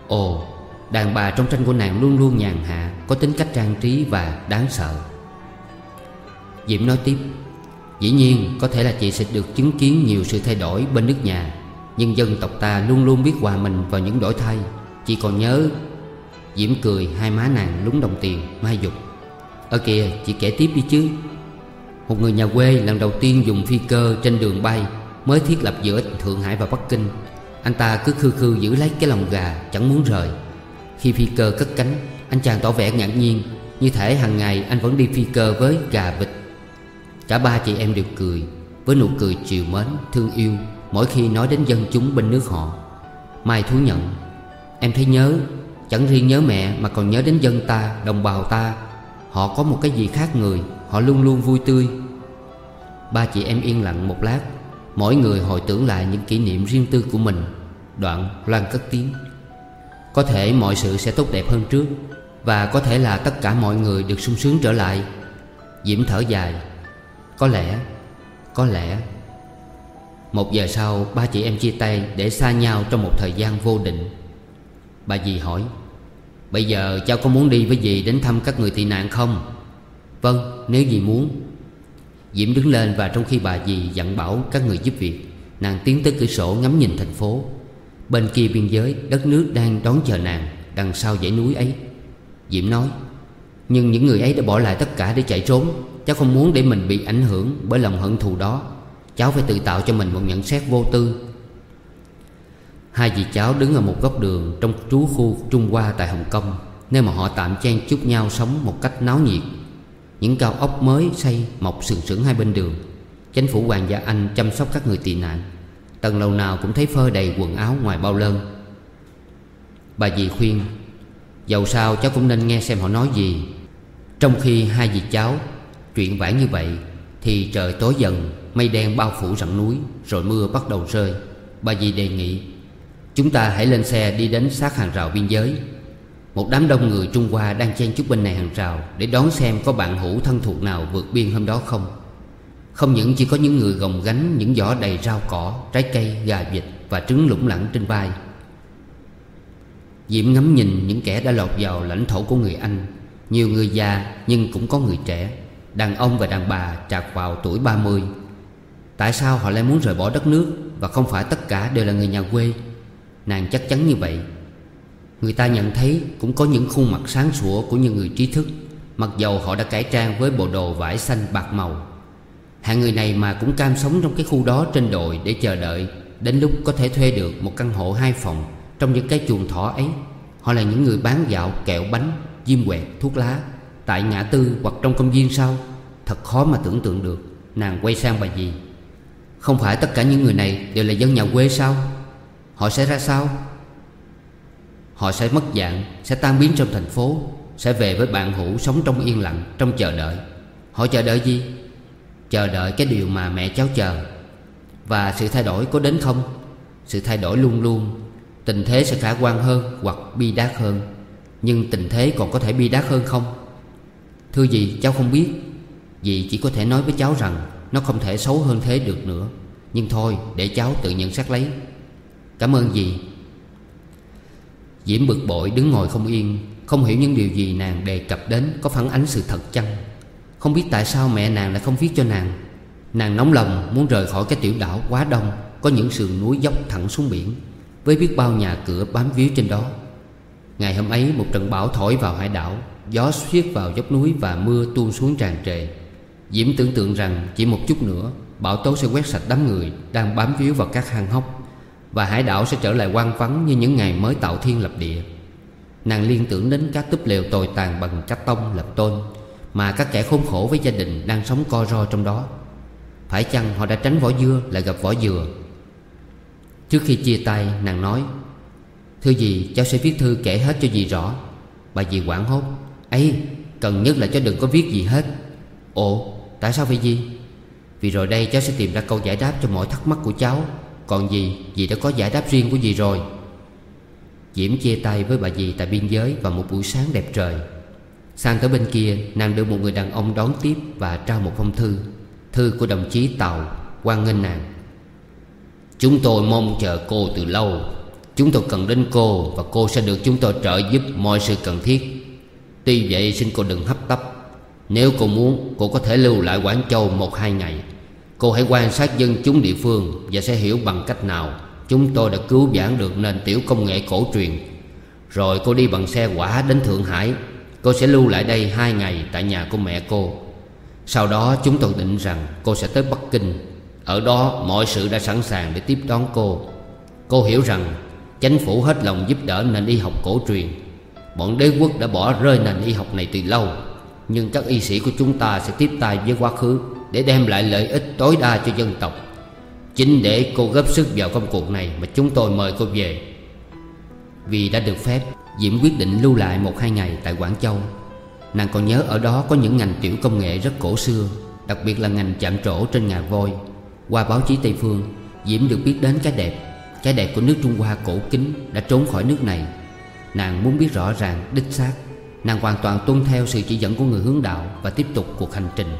đàn bà trong tranh của nàng luôn luôn nhàn hạ, có tính cách trang trí và đáng sợ. Diễm nói tiếp: Dĩ nhiên có thể là chị sẽ được chứng kiến nhiều sự thay đổi bên nước nhà, nhưng dân tộc ta luôn luôn biết hòa mình vào những đổi thay. Chị còn nhớ... Diễm cười, hai má nàng lúng đồng tiền. Mai dục: Kìa, chị kể tiếp đi chứ. Một người nhà quê lần đầu tiên dùng phi cơ trên đường bay mới thiết lập giữa Thượng Hải và Bắc Kinh. Anh ta cứ khư khư giữ lấy cái lồng gà, chẳng muốn rời. Khi phi cơ cất cánh, anh chàng tỏ vẻ ngạc nhiên, như thể hàng ngày anh vẫn đi phi cơ với gà vịt. Cả ba chị em đều cười, với nụ cười trìu mến, thương yêu mỗi khi nói đến dân chúng bên nước họ. Mai thú nhận: Em thấy nhớ, chẳng riêng nhớ mẹ mà còn nhớ đến dân ta, đồng bào ta. Họ có một cái gì khác người, họ luôn luôn vui tươi. Ba chị em yên lặng một lát, mỗi người hồi tưởng lại những kỷ niệm riêng tư của mình. Đoạn Loan cất tiếng: Có thể mọi sự sẽ tốt đẹp hơn trước, và có thể là tất cả mọi người được sung sướng trở lại. Diễm thở dài: Có lẽ. 1 giờ sau, ba chị em chia tay để xa nhau trong một thời gian vô định. Bà dì hỏi: Bây giờ cháu có muốn đi với dì đến thăm các người tị nạn không? Vâng, nếu dì muốn. Diễm đứng lên, và trong khi bà dì dặn bảo các người giúp việc, nàng tiến tới cửa sổ ngắm nhìn thành phố. Bên kia biên giới, đất nước đang đón chờ nàng đằng sau dãy núi ấy. Diễm nói: Nhưng những người ấy đã bỏ lại tất cả để chạy trốn. Cháu không muốn để mình bị ảnh hưởng bởi lòng hận thù đó. Cháu phải tự tạo cho mình một nhận xét vô tư. Hai dì cháu đứng ở một góc đường trong trú khu Trung Hoa tại Hồng Kông, nơi mà họ tạm chen chúc nhau sống một cách náo nhiệt. Những cao ốc mới xây mọc sừng sững hai bên đường. Chính phủ Hoàng gia Anh chăm sóc các người tị nạn. Tầng lầu nào cũng thấy phơi đầy quần áo ngoài bao lơn. Bà dì khuyên: Dầu sao cháu cũng nên nghe xem họ nói gì. Trong khi hai dì cháu chuyện vãn như vậy thì trời tối dần, mây đen bao phủ rặng núi, rồi mưa bắt đầu rơi. Bà dì đề nghị chúng ta hãy lên xe đi đến sát hàng rào biên giới. Một đám đông người Trung Hoa đang chen chúc bên này hàng rào để đón xem có bạn hữu thân thuộc nào vượt biên hôm đó không. Không những chỉ có những người gồng gánh những giỏ đầy rau cỏ, trái cây, gà vịt và trứng lủng lẳng trên vai. Diễm ngắm nhìn những kẻ đã lọt vào lãnh thổ của người Anh. Nhiều người già nhưng cũng có người trẻ, đàn ông và đàn bà trạc vào tuổi 30. Tại sao họ lại muốn rời bỏ đất nước và không phải tất cả đều là người nhà quê? Nàng chắc chắn như vậy. Người ta nhận thấy cũng có những khuôn mặt sáng sủa của những người trí thức, mặc dầu họ đã cải trang với bộ đồ vải xanh bạc màu. Hạng người này mà cũng cam sống trong cái khu đó trên đồi để chờ đợi đến lúc có thể thuê được một căn hộ 2 phòng trong những cái chuồng thỏ ấy. Họ là những người bán gạo, kẹo, bánh, diêm quẹt, thuốc lá tại ngã tư hoặc trong công viên sao? Thật khó mà tưởng tượng được. Nàng quay sang bà dì. Không phải tất cả những người này đều là dân nhà quê sao? Họ sẽ ra sao? Họ sẽ mất dạng, sẽ tan biến trong thành phố, sẽ về với bạn hữu sống trong yên lặng, trong chờ đợi. Họ chờ đợi gì? Chờ đợi cái điều mà mẹ cháu chờ. Và sự thay đổi có đến không? Sự thay đổi luôn luôn. Tình thế sẽ khả quan hơn hoặc bi đát hơn. Nhưng tình thế còn có thể bi đát hơn không? Thưa dì, cháu không biết. Dì chỉ có thể nói với cháu rằng nó không thể xấu hơn thế được nữa. Nhưng thôi, để cháu tự nhận xét lấy. Cảm ơn dì. Diễm bực bội đứng ngồi không yên, không hiểu những điều gì nàng đề cập đến có phản ánh sự thật chăng. Không biết tại sao mẹ nàng lại không viết cho nàng. Nàng nóng lòng muốn rời khỏi cái tiểu đảo quá đông, có những sườn núi dốc thẳng xuống biển, với biết bao nhà cửa bám víu trên đó. Ngày hôm ấy một trận bão thổi vào hải đảo, gió xiết vào dốc núi và mưa tuôn xuống tràn trề. Diễm tưởng tượng rằng chỉ một chút nữa bão tố sẽ quét sạch đám người đang bám víu vào các hang hốc, và hải đảo sẽ trở lại hoang vắng như những ngày mới tạo thiên lập địa. Nàng liên tưởng đến các túp lều tồi tàn bằng cát tông lập tôn mà các kẻ khốn khổ với gia đình đang sống co ro trong đó. Phải chăng họ đã tránh vỏ dưa lại gặp vỏ dừa? Trước khi chia tay, nàng nói: Thưa dì, cháu sẽ viết thư kể hết cho dì rõ. Bà dì hoảng hốt: ấy, cần nhất là cháu đừng có viết gì hết. Ồ, tại sao vậy dì? Vì rồi đây cháu sẽ tìm ra câu giải đáp cho mọi thắc mắc của cháu. Còn dì đã có giải đáp riêng của dì rồi. Diễm chia tay với bà dì tại biên giới vào một buổi sáng đẹp trời. Sang tới bên kia, nàng được một người đàn ông đón tiếp và trao một phong thư. Thư của đồng chí Tàu hoan nghênh nàng. Chúng tôi mong chờ cô từ lâu. Chúng tôi cần đến cô, và cô sẽ được chúng tôi trợ giúp mọi sự cần thiết. Tuy vậy xin cô đừng hấp tấp. Nếu cô muốn, cô có thể lưu lại Quảng Châu 1-2 ngày. Cô hãy quan sát dân chúng địa phương và sẽ hiểu bằng cách nào chúng tôi đã cứu vãn được nền tiểu công nghệ cổ truyền. Rồi cô đi bằng xe hỏa đến Thượng Hải. Cô sẽ lưu lại đây 2 ngày tại nhà của mẹ cô. Sau đó chúng tôi định rằng cô sẽ tới Bắc Kinh. Ở đó mọi sự đã sẵn sàng để tiếp đón cô. Cô hiểu rằng chính phủ hết lòng giúp đỡ nền y học cổ truyền. Bọn đế quốc đã bỏ rơi nền y học này từ lâu, nhưng các y sĩ của chúng ta sẽ tiếp tay với quá khứ để đem lại lợi ích tối đa cho dân tộc. Chính để cô góp sức vào công cuộc này mà chúng tôi mời cô về. Vì đã được phép, Diễm quyết định lưu lại 1-2 ngày tại Quảng Châu. Nàng còn nhớ ở đó có những ngành tiểu công nghệ rất cổ xưa, đặc biệt là ngành chạm trổ trên ngà voi. Qua báo chí Tây Phương, Diễm được biết đến cái đẹp của nước Trung Hoa cổ kính đã trốn khỏi nước này. Nàng muốn biết rõ ràng, đích xác. Nàng hoàn toàn tuân theo sự chỉ dẫn của người hướng đạo và tiếp tục cuộc hành trình.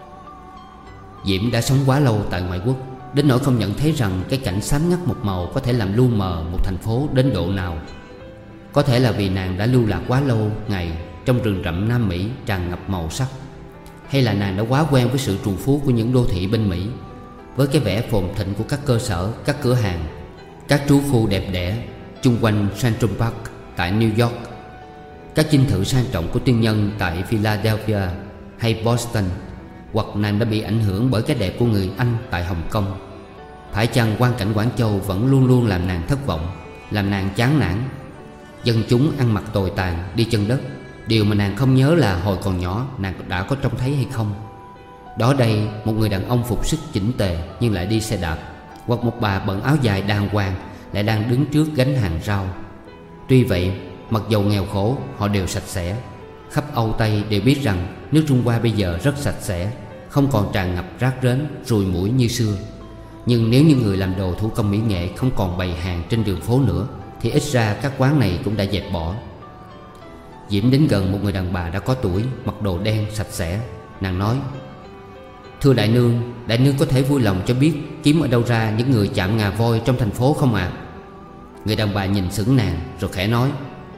Diễm đã sống quá lâu tại ngoại quốc, đến nỗi không nhận thấy rằng cái cảnh xám ngắt một màu có thể làm lu mờ một thành phố đến độ nào. Có thể là vì nàng đã lưu lạc quá lâu ngày trong rừng rậm Nam Mỹ tràn ngập màu sắc, hay là nàng đã quá quen với sự trù phú của những đô thị bên Mỹ, với cái vẻ phồn thịnh của các cơ sở, các cửa hàng, các trú khu đẹp đẽ chung quanh Central Park tại New York, các dinh thự sang trọng của tiên nhân tại Philadelphia hay Boston. Hoặc nàng đã bị ảnh hưởng bởi cái đẹp của người Anh tại Hồng Kông. Phải chăng quang cảnh Quảng Châu vẫn luôn luôn làm nàng thất vọng, làm nàng chán nản? Dân chúng ăn mặc tồi tàn, đi chân đất. Điều mà nàng không nhớ là hồi còn nhỏ nàng đã có trông thấy hay không. Đó đây, một người đàn ông phục sức chỉnh tề nhưng lại đi xe đạp, hoặc một bà bận áo dài đàng hoàng lại đang đứng trước gánh hàng rau. Tuy vậy, mặc dầu nghèo khổ, họ đều sạch sẽ. Khắp Âu Tây đều biết rằng nước Trung Hoa bây giờ rất sạch sẽ, không còn tràn ngập rác rến, ruồi muỗi như xưa. Nhưng nếu như người làm đồ thủ công mỹ nghệ không còn bày hàng trên đường phố nữa, thì ít ra các quán này cũng đã dẹp bỏ. Diễm đến gần một người đàn bà đã có tuổi, mặc đồ đen sạch sẽ. Nàng nói: "Thưa đại nương có thể vui lòng cho biết kiếm ở đâu ra những người chạm ngà voi trong thành phố không ạ?" Người đàn bà nhìn sững nàng rồi khẽ nói: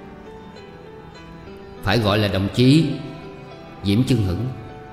"Phải gọi là đồng chí." Diễm chưng hửng: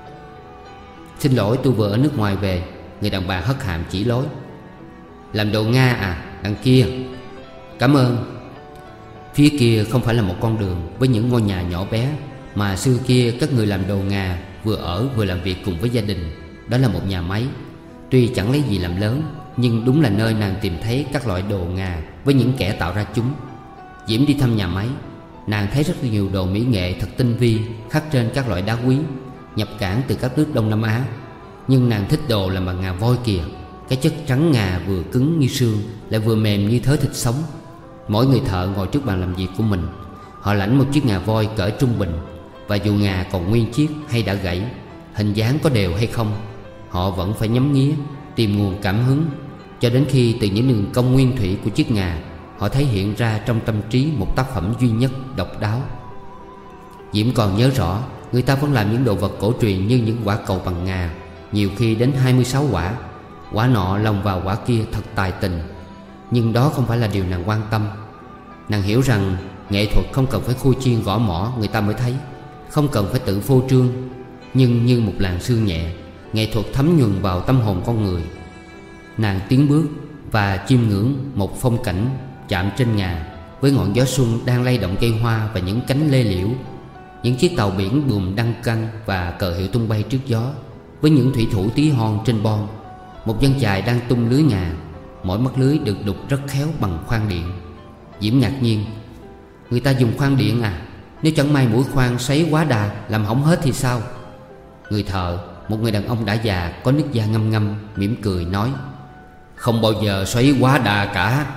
"Xin lỗi, tôi vừa ở nước ngoài về." Người đàn bà hất hàm chỉ lối: "Làm đồ Nga à? Đằng kia." "Cảm ơn." Phía kia không phải là một con đường với những ngôi nhà nhỏ bé, mà xưa kia các người làm đồ Nga vừa ở vừa làm việc cùng với gia đình. Đó là một nhà máy. Tuy chẳng lấy gì làm lớn, nhưng đúng là nơi nàng tìm thấy các loại đồ Nga với những kẻ tạo ra chúng. Diễm đi thăm nhà máy. Nàng thấy rất nhiều đồ mỹ nghệ thật tinh vi khắc trên các loại đá quý, nhập cảng từ các nước Đông Nam Á. Nhưng nàng thích đồ làm bằng ngà voi kìa. Cái chất trắng ngà vừa cứng như xương, lại vừa mềm như thớ thịt sống. Mỗi người thợ ngồi trước bàn làm việc của mình, họ lãnh một chiếc ngà voi cỡ trung bình. Và dù ngà còn nguyên chiếc hay đã gãy, hình dáng có đều hay không, họ vẫn phải nhắm nghía, tìm nguồn cảm hứng, cho đến khi từ những đường cong nguyên thủy của chiếc ngà, họ thấy hiện ra trong tâm trí một tác phẩm duy nhất độc đáo. Diễm còn nhớ rõ, người ta vẫn làm những đồ vật cổ truyền như những quả cầu bằng ngà, nhiều khi đến 26 quả. Quả nọ lồng vào quả kia thật tài tình. Nhưng đó không phải là điều nàng quan tâm. Nàng hiểu rằng nghệ thuật không cần phải khui chiên gõ mỏ người ta mới thấy, không cần phải tự phô trương. Nhưng như một làn sương nhẹ, nghệ thuật thấm nhuần vào tâm hồn con người. Nàng tiến bước và chiêm ngưỡng một phong cảnh chạm trên ngà, với ngọn gió xuân đang lay động cây hoa và những cánh lê liễu, những chiếc tàu biển buồm đăng căng và cờ hiệu tung bay trước gió, với những thủy thủ tí hon trên bon. Một dân chài đang tung lưới ngà, mỗi mắt lưới được đục rất khéo bằng khoan điện. Diễm ngạc nhiên: "Người ta dùng khoan điện à? Nếu chẳng may mũi khoan sấy quá đà làm hỏng hết thì sao?" Người thợ, một người đàn ông đã già có nước da ngăm ngăm, mỉm cười nói: "Không bao giờ xoáy quá đà cả."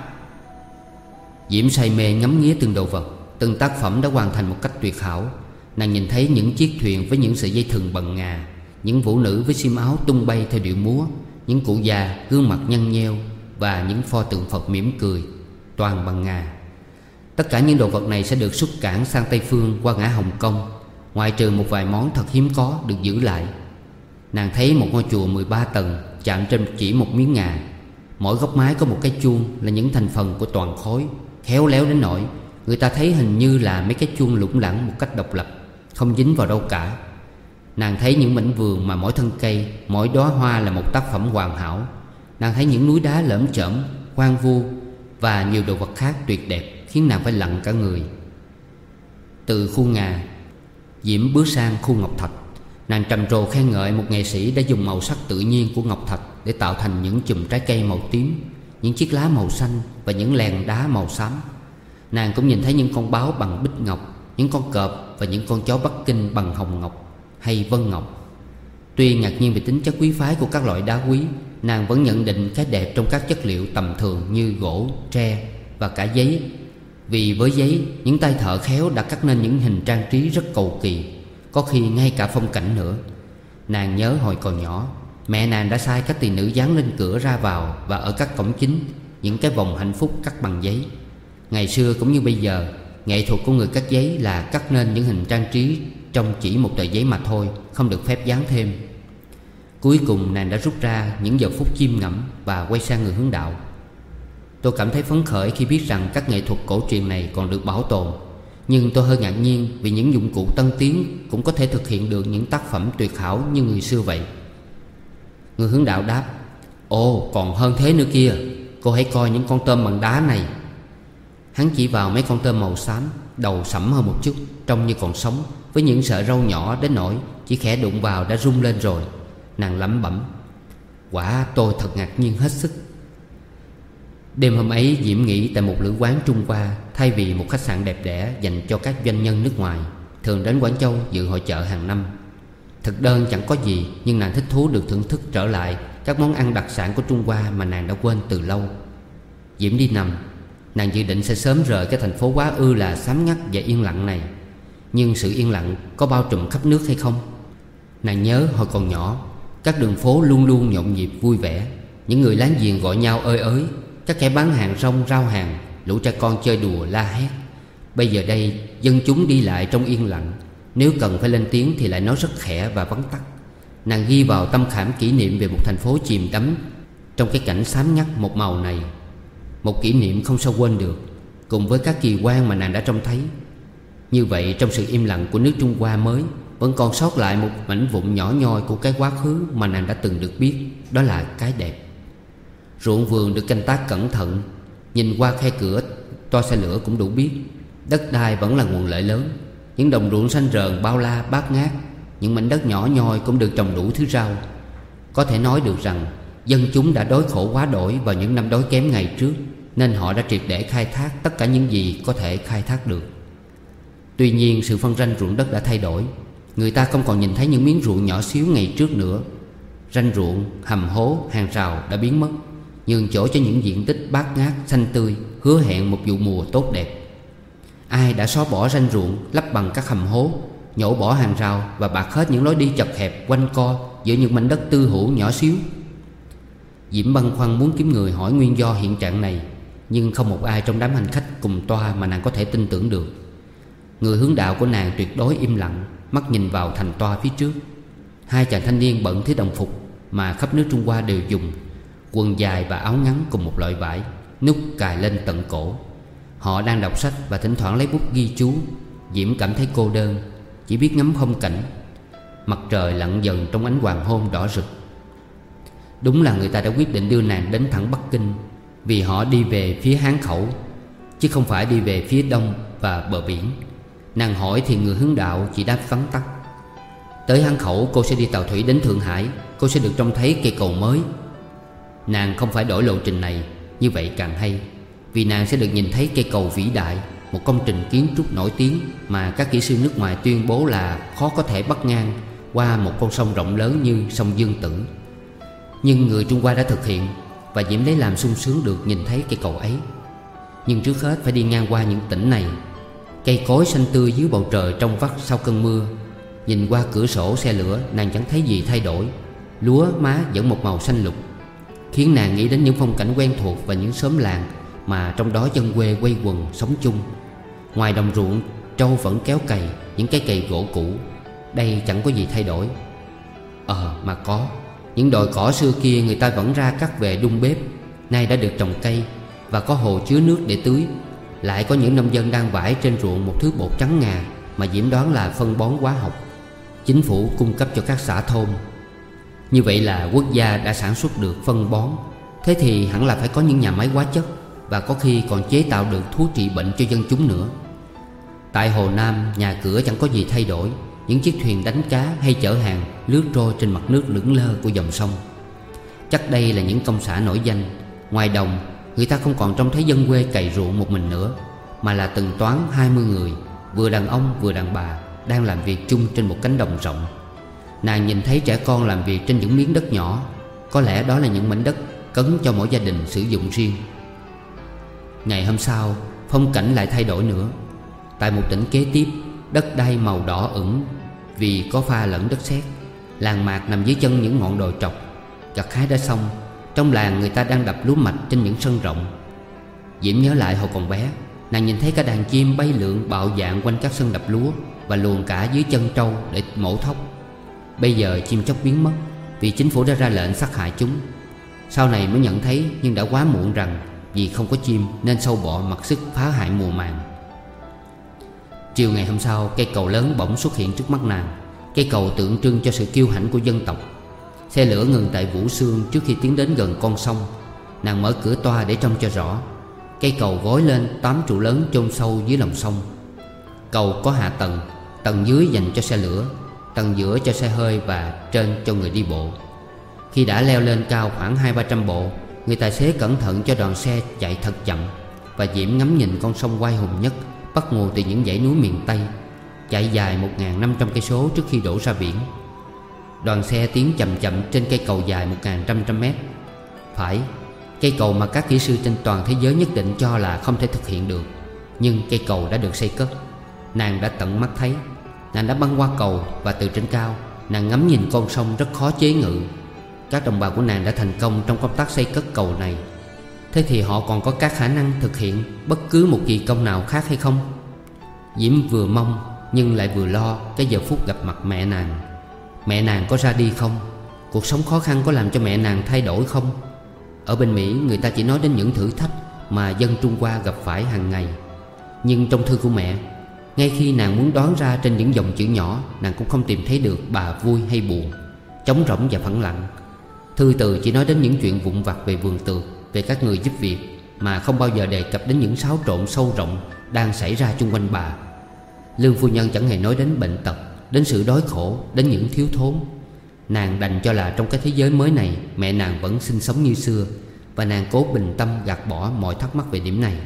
Diễm say mê ngắm nghía từng đồ vật, từng tác phẩm đã hoàn thành một cách tuyệt hảo. Nàng nhìn thấy những chiếc thuyền với những sợi dây thừng bằng ngà, những vũ nữ với xiêm áo tung bay theo điệu múa, những cụ già gương mặt nhăn nheo, và những pho tượng Phật mỉm cười, toàn bằng ngà. Tất cả những đồ vật này sẽ được xuất cảng sang Tây Phương qua ngã Hồng Kông, ngoại trừ một vài món thật hiếm có được giữ lại. Nàng thấy một ngôi chùa 13 tầng chạm trên chỉ một miếng ngà. Mỗi góc mái có một cái chuông là những thành phần của toàn khối, khéo léo đến nỗi người ta thấy hình như là mấy cái chuông lủng lẳng một cách độc lập, không dính vào đâu cả. Nàng thấy những mảnh vườn mà mỗi thân cây, mỗi đóa hoa là một tác phẩm hoàn hảo. Nàng thấy những núi đá lởm chởm, hoang vu, và nhiều đồ vật khác tuyệt đẹp khiến nàng phải lặng cả người. Từ khu ngà, Diễm bước sang khu ngọc thạch. Nàng trầm trồ khen ngợi một nghệ sĩ đã dùng màu sắc tự nhiên của ngọc thạch để tạo thành những chùm trái cây màu tím, những chiếc lá màu xanh và những lèn đá màu xám. Nàng cũng nhìn thấy những con báo bằng bích ngọc, những con cọp và những con chó Bắc Kinh bằng hồng ngọc hay vân ngọc. Tuy ngạc nhiên về tính chất quý phái của các loại đá quý, nàng vẫn nhận định cái đẹp trong các chất liệu tầm thường như gỗ, tre và cả giấy. Vì với giấy, những tay thợ khéo đã cắt nên những hình trang trí rất cầu kỳ, có khi ngay cả phong cảnh nữa. Nàng nhớ hồi còn nhỏ, mẹ nàng đã sai các tỳ nữ dán lên cửa ra vào và ở các cổng chính những cái vòng hạnh phúc cắt bằng giấy. Ngày xưa cũng như bây giờ, nghệ thuật của người cắt giấy là cắt nên những hình trang trí trong chỉ một tờ giấy mà thôi, không được phép dán thêm. Cuối cùng nàng đã rút ra những giờ phút chiêm ngẫm và quay sang người hướng đạo. Tôi cảm thấy phấn khởi khi biết rằng các nghệ thuật cổ truyền này còn được bảo tồn. Nhưng tôi hơi ngạc nhiên vì những dụng cụ tân tiến cũng có thể thực hiện được những tác phẩm tuyệt hảo như người xưa vậy. Người hướng đạo đáp: "Ồ, còn hơn thế nữa kia. Cô hãy coi những con tôm bằng đá này." Hắn chỉ vào mấy con tôm màu xám, đầu sẫm hơn một chút, trông như còn sống, với những sợi râu nhỏ đến nỗi chỉ khẽ đụng vào đã rung lên rồi. Nàng lẩm bẩm: "Quả tôi thật ngạc nhiên hết sức." Đêm hôm ấy, Diễm nghỉ tại một lữ quán Trung Hoa thay vì một khách sạn đẹp đẽ dành cho các doanh nhân nước ngoài thường đến Quảng Châu dự hội chợ hàng năm. Thực đơn chẳng có gì, nhưng nàng thích thú được thưởng thức trở lại các món ăn đặc sản của Trung Hoa mà nàng đã quên từ lâu. Diễm đi nằm. Nàng dự định sẽ sớm rời cái thành phố quá ư là xám ngắt và yên lặng này. Nhưng sự yên lặng có bao trùm khắp nước hay không? Nàng nhớ hồi còn nhỏ, các đường phố luôn luôn nhộn nhịp vui vẻ. Những người láng giềng gọi nhau ơi ới, các kẻ bán hàng rong rao hàng, lũ trẻ con chơi đùa la hét. Bây giờ đây dân chúng đi lại trong yên lặng. Nếu cần phải lên tiếng thì lại nói rất khẽ và vắn tắt. Nàng ghi vào tâm khảm kỷ niệm về một thành phố chìm đắm trong cái cảnh xám ngắt một màu này. Một kỷ niệm không sao quên được, cùng với các kỳ quan mà nàng đã trông thấy. Như vậy trong sự im lặng của nước Trung Hoa mới vẫn còn sót lại một mảnh vụn nhỏ nhoi của cái quá khứ mà nàng đã từng được biết. Đó là cái đẹp. Ruộng vườn được canh tác cẩn thận. Nhìn qua khe cửa toa xe lửa cũng đủ biết đất đai vẫn là nguồn lợi lớn. Những đồng ruộng xanh rờn bao la bát ngát. Những mảnh đất nhỏ nhoi cũng được trồng đủ thứ rau. Có thể nói được rằng dân chúng đã đói khổ quá đỗi vào những năm đói kém ngày trước, nên họ đã triệt để khai thác tất cả những gì có thể khai thác được. Tuy nhiên sự phân ranh ruộng đất đã thay đổi. Người ta không còn nhìn thấy những miếng ruộng nhỏ xíu ngày trước nữa. Ranh ruộng, hầm hố, hàng rào đã biến mất, nhường chỗ cho những diện tích bát ngát, xanh tươi, hứa hẹn một vụ mùa tốt đẹp. Ai đã xóa bỏ ranh ruộng, lấp bằng các hầm hố, nhổ bỏ hàng rào và bạc hết những lối đi chật hẹp quanh co giữa những mảnh đất tư hữu nhỏ xíu? Diễm băn khoăn muốn kiếm người hỏi nguyên do hiện trạng này, nhưng không một ai trong đám hành khách cùng toa mà nàng có thể tin tưởng được. Người hướng đạo của nàng tuyệt đối im lặng, mắt nhìn vào thành toa phía trước. Hai chàng thanh niên bận thứ đồng phục mà khắp nước Trung Hoa đều dùng, quần dài và áo ngắn cùng một loại vải, nút cài lên tận cổ. Họ đang đọc sách và thỉnh thoảng lấy bút ghi chú. Diễm cảm thấy cô đơn, chỉ biết ngắm phong cảnh. Mặt trời lặn dần trong ánh hoàng hôn đỏ rực. Đúng là người ta đã quyết định đưa nàng đến thẳng Bắc Kinh, vì họ đi về phía Hán Khẩu, chứ không phải đi về phía đông và bờ biển. Nàng hỏi thì người hướng đạo chỉ đáp vắn tắt. Tới Hán Khẩu cô sẽ đi tàu thủy đến Thượng Hải. Cô sẽ được trông thấy cây cầu mới. Nàng không phải đổi lộ trình này, như vậy càng hay, vì nàng sẽ được nhìn thấy cây cầu vĩ đại, một công trình kiến trúc nổi tiếng mà các kỹ sư nước ngoài tuyên bố là khó có thể bắt ngang qua một con sông rộng lớn như sông Dương Tử. Nhưng người Trung Hoa đã thực hiện, và Diễm lấy làm sung sướng được nhìn thấy cây cầu ấy. Nhưng trước hết phải đi ngang qua những tỉnh này. Cây cối xanh tươi dưới bầu trời trong vắt sau cơn mưa. Nhìn qua cửa sổ xe lửa, nàng chẳng thấy gì thay đổi. Lúa má vẫn một màu xanh lục, khiến nàng nghĩ đến những phong cảnh quen thuộc và những xóm làng mà trong đó dân quê quây quần sống chung. Ngoài đồng ruộng, trâu vẫn kéo cày những cái cày gỗ cũ. Đây chẳng có gì thay đổi. Mà có. Những đồi cỏ xưa kia người ta vẫn ra cắt về đun bếp, nay đã được trồng cây và có hồ chứa nước để tưới. Lại có những nông dân đang vải trên ruộng một thứ bột trắng ngà mà Diễm đoán là phân bón hóa học, chính phủ cung cấp cho các xã thôn. Như vậy là quốc gia đã sản xuất được phân bón. Thế thì hẳn là phải có những nhà máy hóa chất, và có khi còn chế tạo được thuốc trị bệnh cho dân chúng nữa. Tại Hồ Nam, nhà cửa chẳng có gì thay đổi. Những chiếc thuyền đánh cá hay chở hàng lướt trôi trên mặt nước lững lơ của dòng sông. Chắc đây là những công xã nổi danh. Ngoài đồng, người ta không còn trông thấy dân quê cày ruộng một mình nữa, mà là từng toán 20 người, vừa đàn ông vừa đàn bà, đang làm việc chung trên một cánh đồng rộng. Nàng nhìn thấy trẻ con làm việc trên những miếng đất nhỏ. Có lẽ đó là những mảnh đất cấn cho mỗi gia đình sử dụng riêng. Ngày hôm sau, phong cảnh lại thay đổi nữa. Tại một tỉnh kế tiếp, đất đai màu đỏ ửng vì có pha lẫn đất sét. Làng mạc nằm dưới chân những ngọn đồi trọc. Gặt hái đã xong. Trong làng người ta đang đập lúa mạch trên những sân rộng. Diễm nhớ lại hồi còn bé, nàng nhìn thấy cả đàn chim bay lượn bạo dạn quanh các sân đập lúa và luồn cả dưới chân trâu để mổ thóc. Bây giờ chim chóc biến mất vì chính phủ đã ra lệnh sát hại chúng. Sau này mới nhận thấy, nhưng đã quá muộn, rằng vì không có chim nên sâu bọ mặc sức phá hại mùa màng. Chiều ngày hôm sau, cây cầu lớn bỗng xuất hiện trước mắt nàng. Cây cầu tượng trưng cho sự kiêu hãnh của dân tộc. Xe lửa ngừng tại Vũ Xương trước khi tiến đến gần con sông. Nàng mở cửa toa để trông cho rõ. Cây cầu gối lên 8 trụ lớn chôn sâu dưới lòng sông. Cầu có hạ tầng. Tầng dưới dành cho xe lửa, tầng giữa cho xe hơi và trên cho người đi bộ. Khi đã leo lên cao khoảng 200-300 bộ, người tài xế cẩn thận cho đoàn xe chạy thật chậm. Và Diễm ngắm nhìn con sông oai hùng nhất, bắt nguồn từ những dãy núi miền Tây, chạy dài 1.500 cây số trước khi đổ ra biển. Đoàn xe tiến chậm chậm trên cây cầu dài 1.500 mét. Phải, cây cầu mà các kỹ sư trên toàn thế giới nhất định cho là không thể thực hiện được, nhưng cây cầu đã được xây cất. Nàng đã tận mắt thấy. Nàng đã băng qua cầu và từ trên cao nàng ngắm nhìn con sông rất khó chế ngự. Các đồng bào của nàng đã thành công trong công tác xây cất cầu này. Thế thì họ còn có các khả năng thực hiện bất cứ một kỳ công nào khác hay không? Diễm vừa mong nhưng lại vừa lo cái giờ phút gặp mặt mẹ nàng. Mẹ nàng có ra đi không? Cuộc sống khó khăn có làm cho mẹ nàng thay đổi không? Ở bên Mỹ người ta chỉ nói đến những thử thách mà dân Trung Hoa gặp phải hàng ngày. Nhưng trong thư của mẹ, ngay khi nàng muốn đoán ra trên những dòng chữ nhỏ, nàng cũng không tìm thấy được bà vui hay buồn, trống rỗng và phẳng lặng. Thư từ chỉ nói đến những chuyện vụn vặt về vườn tược, về các người giúp việc, mà không bao giờ đề cập đến những xáo trộn sâu rộng đang xảy ra chung quanh bà. Lương phu nhân chẳng hề nói đến bệnh tật, đến sự đói khổ, đến những thiếu thốn. Nàng đành cho là trong cái thế giới mới này mẹ nàng vẫn sinh sống như xưa, và nàng cố bình tâm gạt bỏ mọi thắc mắc về điểm này.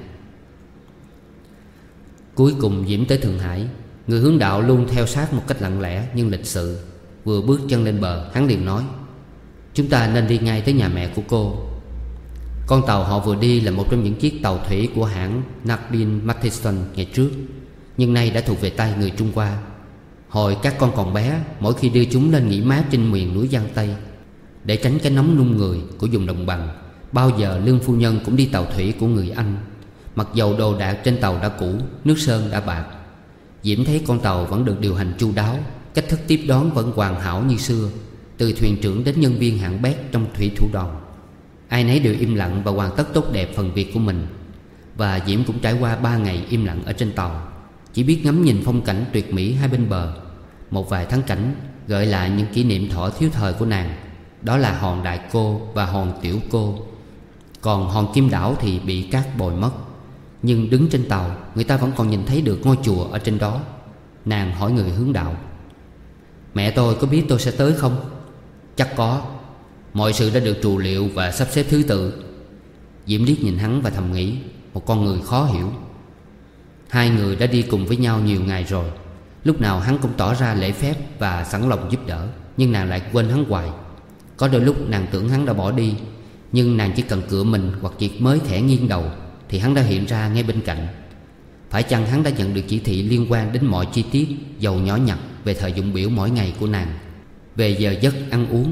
Cuối cùng Diễm tới Thượng Hải. Người hướng đạo luôn theo sát một cách lặng lẽ nhưng lịch sự. Vừa bước chân lên bờ, hắn liền nói: "Chúng ta nên đi ngay tới nhà mẹ của cô." Con tàu họ vừa đi là một trong những chiếc tàu thủy của hãng Nadine Matheson ngày trước, nhưng nay đã thuộc về tay người Trung Hoa. Hồi các con còn bé, mỗi khi đưa chúng lên nghỉ mát trên miền núi Giang Tây, để tránh cái nóng nung người của vùng đồng bằng, bao giờ Lương phu nhân cũng đi tàu thủy của người Anh. Mặc dầu đồ đạc trên tàu đã cũ, nước sơn đã bạc, Diễm thấy con tàu vẫn được điều hành chu đáo, cách thức tiếp đón vẫn hoàn hảo như xưa, từ thuyền trưởng đến nhân viên hạng bét trong thủy thủ đoàn. Ai nấy đều im lặng và hoàn tất tốt đẹp phần việc của mình. Và Diễm cũng trải qua 3 ngày im lặng ở trên tàu, chỉ biết ngắm nhìn phong cảnh tuyệt mỹ hai bên bờ. Một vài thắng cảnh gợi lại những kỷ niệm thuở thiếu thời của nàng, đó là hòn Đại Cô và hòn Tiểu Cô. Còn hòn Kim Đảo thì bị cát bồi mất. Nhưng đứng trên tàu, người ta vẫn còn nhìn thấy được ngôi chùa ở trên đó. Nàng hỏi người hướng đạo: "Mẹ tôi có biết tôi sẽ tới không?" "Chắc có. Mọi sự đã được trù liệu và sắp xếp thứ tự." Diễm liếc nhìn hắn và thầm nghĩ: một con người khó hiểu. Hai người đã đi cùng với nhau nhiều ngày rồi. Lúc nào hắn cũng tỏ ra lễ phép và sẵn lòng giúp đỡ, nhưng nàng lại quên hắn hoài. Có đôi lúc nàng tưởng hắn đã bỏ đi, nhưng nàng chỉ cần cựa mình hoặc việc mới khẽ nghiêng đầu thì hắn đã hiện ra ngay bên cạnh. Phải chăng hắn đã nhận được chỉ thị liên quan đến mọi chi tiết dầu nhỏ nhặt về thời dụng biểu mỗi ngày của nàng, về giờ giấc ăn uống,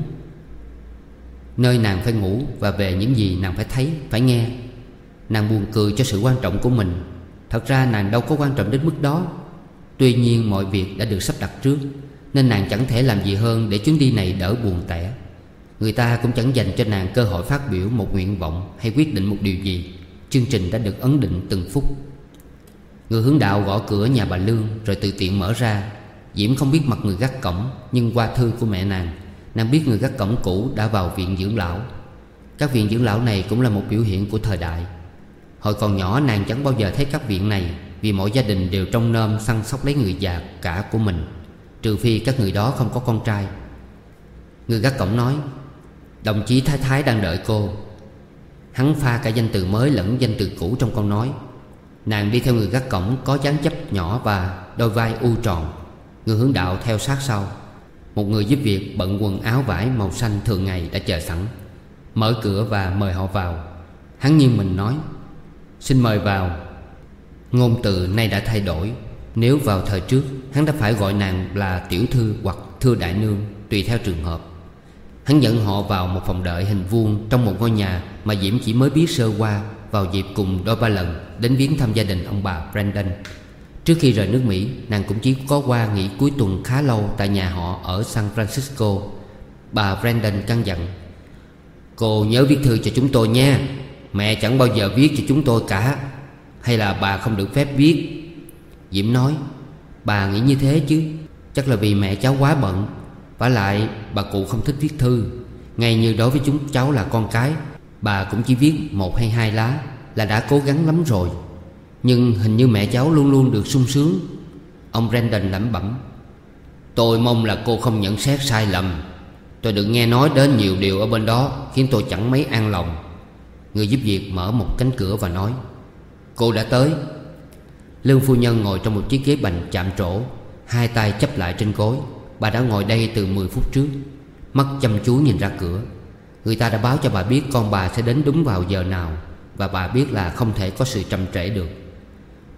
nơi nàng phải ngủ, và về những gì nàng phải thấy, phải nghe. Nàng buồn cười cho sự quan trọng của mình. Thật ra nàng đâu có quan trọng đến mức đó. Tuy nhiên mọi việc đã được sắp đặt trước, nên nàng chẳng thể làm gì hơn để chuyến đi này đỡ buồn tẻ. Người ta cũng chẳng dành cho nàng cơ hội phát biểu một nguyện vọng hay quyết định một điều gì. Chương trình đã được ấn định từng phút. Người hướng đạo gõ cửa nhà bà Lương rồi tự tiện mở ra. Diễm không biết mặt người gác cổng, nhưng qua thư của mẹ nàng biết người gác cổng cũ đã vào viện dưỡng lão. Các viện dưỡng lão này cũng là một biểu hiện của thời đại. Hồi còn nhỏ nàng chẳng bao giờ thấy các viện này, vì mỗi gia đình đều trông nom săn sóc lấy người già cả của mình, trừ phi các người đó không có con trai. Người gác cổng nói: "Đồng chí Thái Thái đang đợi cô." Hắn pha cả danh từ mới lẫn danh từ cũ trong câu nói. Nàng đi theo người gác cổng có dáng dấp nhỏ và đôi vai u tròn. Người hướng đạo theo sát sau. Một người giúp việc bận quần áo vải màu xanh thường ngày đã chờ sẵn, mở cửa và mời họ vào. Hắn nghiêng mình nói: "Xin mời vào." Ngôn từ nay đã thay đổi. Nếu vào thời trước, hắn đã phải gọi nàng là tiểu thư hoặc thưa đại nương, tùy theo trường hợp. Hắn dẫn họ vào một phòng đợi hình vuông trong một ngôi nhà mà Diễm chỉ mới biết sơ qua vào dịp cùng đôi ba lần đến viếng thăm gia đình ông bà Brandon. Trước khi rời nước Mỹ, nàng cũng chỉ có qua nghỉ cuối tuần khá lâu tại nhà họ ở San Francisco. Bà Brandon căn dặn: "Cô nhớ viết thư cho chúng tôi nha. Mẹ chẳng bao giờ viết cho chúng tôi cả. Hay là bà không được phép viết?" Diễm nói: "Bà nghĩ như thế chứ. Chắc là vì mẹ cháu quá bận. Vả lại bà cụ không thích viết thư. Ngay như đối với chúng cháu là con cái, bà cũng chỉ viết 1 hay 2 lá là đã cố gắng lắm rồi. Nhưng hình như mẹ cháu luôn luôn được sung sướng." Ông Brandon lẩm bẩm: "Tôi mong là cô không nhận xét sai lầm. Tôi được nghe nói đến nhiều điều ở bên đó khiến tôi chẳng mấy an lòng." Người giúp việc mở một cánh cửa và nói: "Cô đã tới." Lương phu nhân ngồi trong một chiếc ghế bành chạm trổ, hai tay chắp lại trên gối. Bà đã ngồi đây từ 10 phút trước, mắt chăm chú nhìn ra cửa. Người ta đã báo cho bà biết con bà sẽ đến đúng vào giờ nào, và bà biết là không thể có sự trầm trễ được.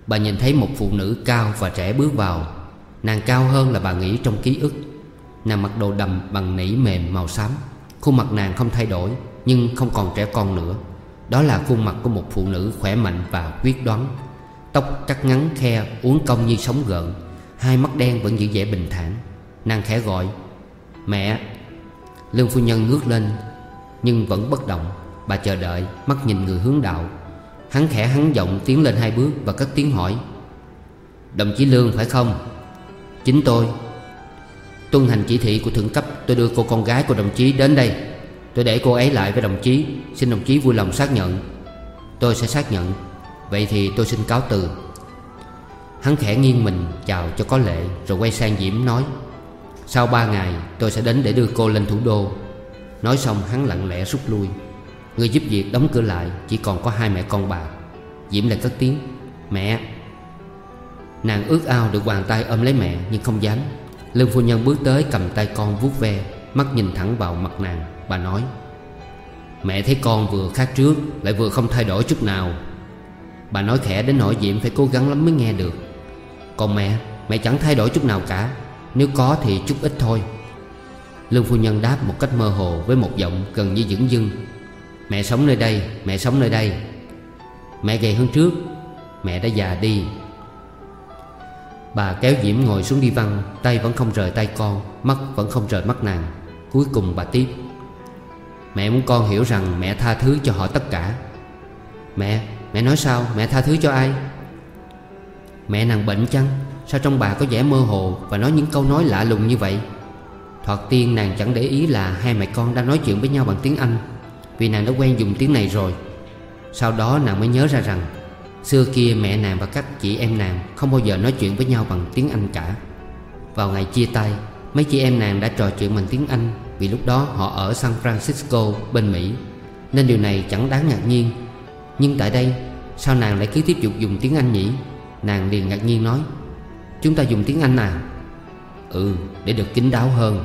Bà nhìn thấy một phụ nữ cao và trẻ bước vào. Nàng cao hơn là bà nghĩ trong ký ức. Nàng mặc đồ đầm bằng nỉ mềm màu xám. Khuôn mặt nàng không thay đổi, nhưng không còn trẻ con nữa. Đó là khuôn mặt của một phụ nữ khỏe mạnh và quyết đoán. Tóc cắt ngắn khe uốn cong như sóng gợn. Hai mắt đen vẫn giữ vẻ bình thản. Nàng khẽ gọi: "Mẹ." Lương phu nhân ngước lên nhưng vẫn bất động. Bà chờ đợi, mắt nhìn người hướng đạo. Hắn khẽ hắn giọng tiến lên 2 bước và cất tiếng hỏi: "Đồng chí Lương phải không?" "Chính tôi." "Tuân hành chỉ thị của thượng cấp, tôi đưa cô con gái của đồng chí đến đây. Tôi để cô ấy lại với đồng chí. Xin đồng chí vui lòng xác nhận." "Tôi sẽ xác nhận. Vậy thì tôi xin cáo từ." Hắn khẽ nghiêng mình chào cho có lệ, rồi quay sang Diễm nói: "Sau 3 ngày tôi sẽ đến để đưa cô lên thủ đô." Nói xong hắn lặng lẽ rút lui. Người giúp việc đóng cửa lại. Chỉ còn có 2 mẹ con bà. Diễm lại cất tiếng: "Mẹ." Nàng ước ao được bàn tay ôm lấy mẹ nhưng không dám. Lương phu nhân bước tới cầm tay con vuốt ve, mắt nhìn thẳng vào mặt nàng. Bà nói: "Mẹ thấy con vừa khác trước lại vừa không thay đổi chút nào." Bà nói khẽ đến nỗi Diễm phải cố gắng lắm mới nghe được. "Còn mẹ chẳng thay đổi chút nào cả. Nếu có thì chút ít thôi." Lương phu nhân đáp một cách mơ hồ với một giọng gần như dửng dưng: "Mẹ sống nơi đây, mẹ sống nơi đây. Mẹ gầy hơn trước. Mẹ đã già đi." Bà kéo Diễm ngồi xuống đi văn. Tay vẫn không rời tay con, mắt vẫn không rời mắt nàng. Cuối cùng bà tiếp: "Mẹ muốn con hiểu rằng mẹ tha thứ cho họ tất cả." Mẹ nói sao? Mẹ tha thứ cho ai?" "Mẹ nàng bệnh chăng? Sao trong bà có vẻ mơ hồ và nói những câu nói lạ lùng như vậy?" Thoạt tiên nàng chẳng để ý là 2 mẹ con đang nói chuyện với nhau bằng tiếng Anh, vì nàng đã quen dùng tiếng này rồi. Sau đó nàng mới nhớ ra rằng xưa kia mẹ nàng và các chị em nàng không bao giờ nói chuyện với nhau bằng tiếng Anh cả. Vào ngày chia tay, mấy chị em nàng đã trò chuyện bằng tiếng Anh, vì lúc đó họ ở San Francisco bên Mỹ, nên điều này chẳng đáng ngạc nhiên. Nhưng tại đây, sao nàng lại cứ tiếp tục dùng tiếng Anh nhỉ? Nàng liền ngạc nhiên nói: "Chúng ta dùng tiếng Anh à?" "Ừ, để được kín đáo hơn."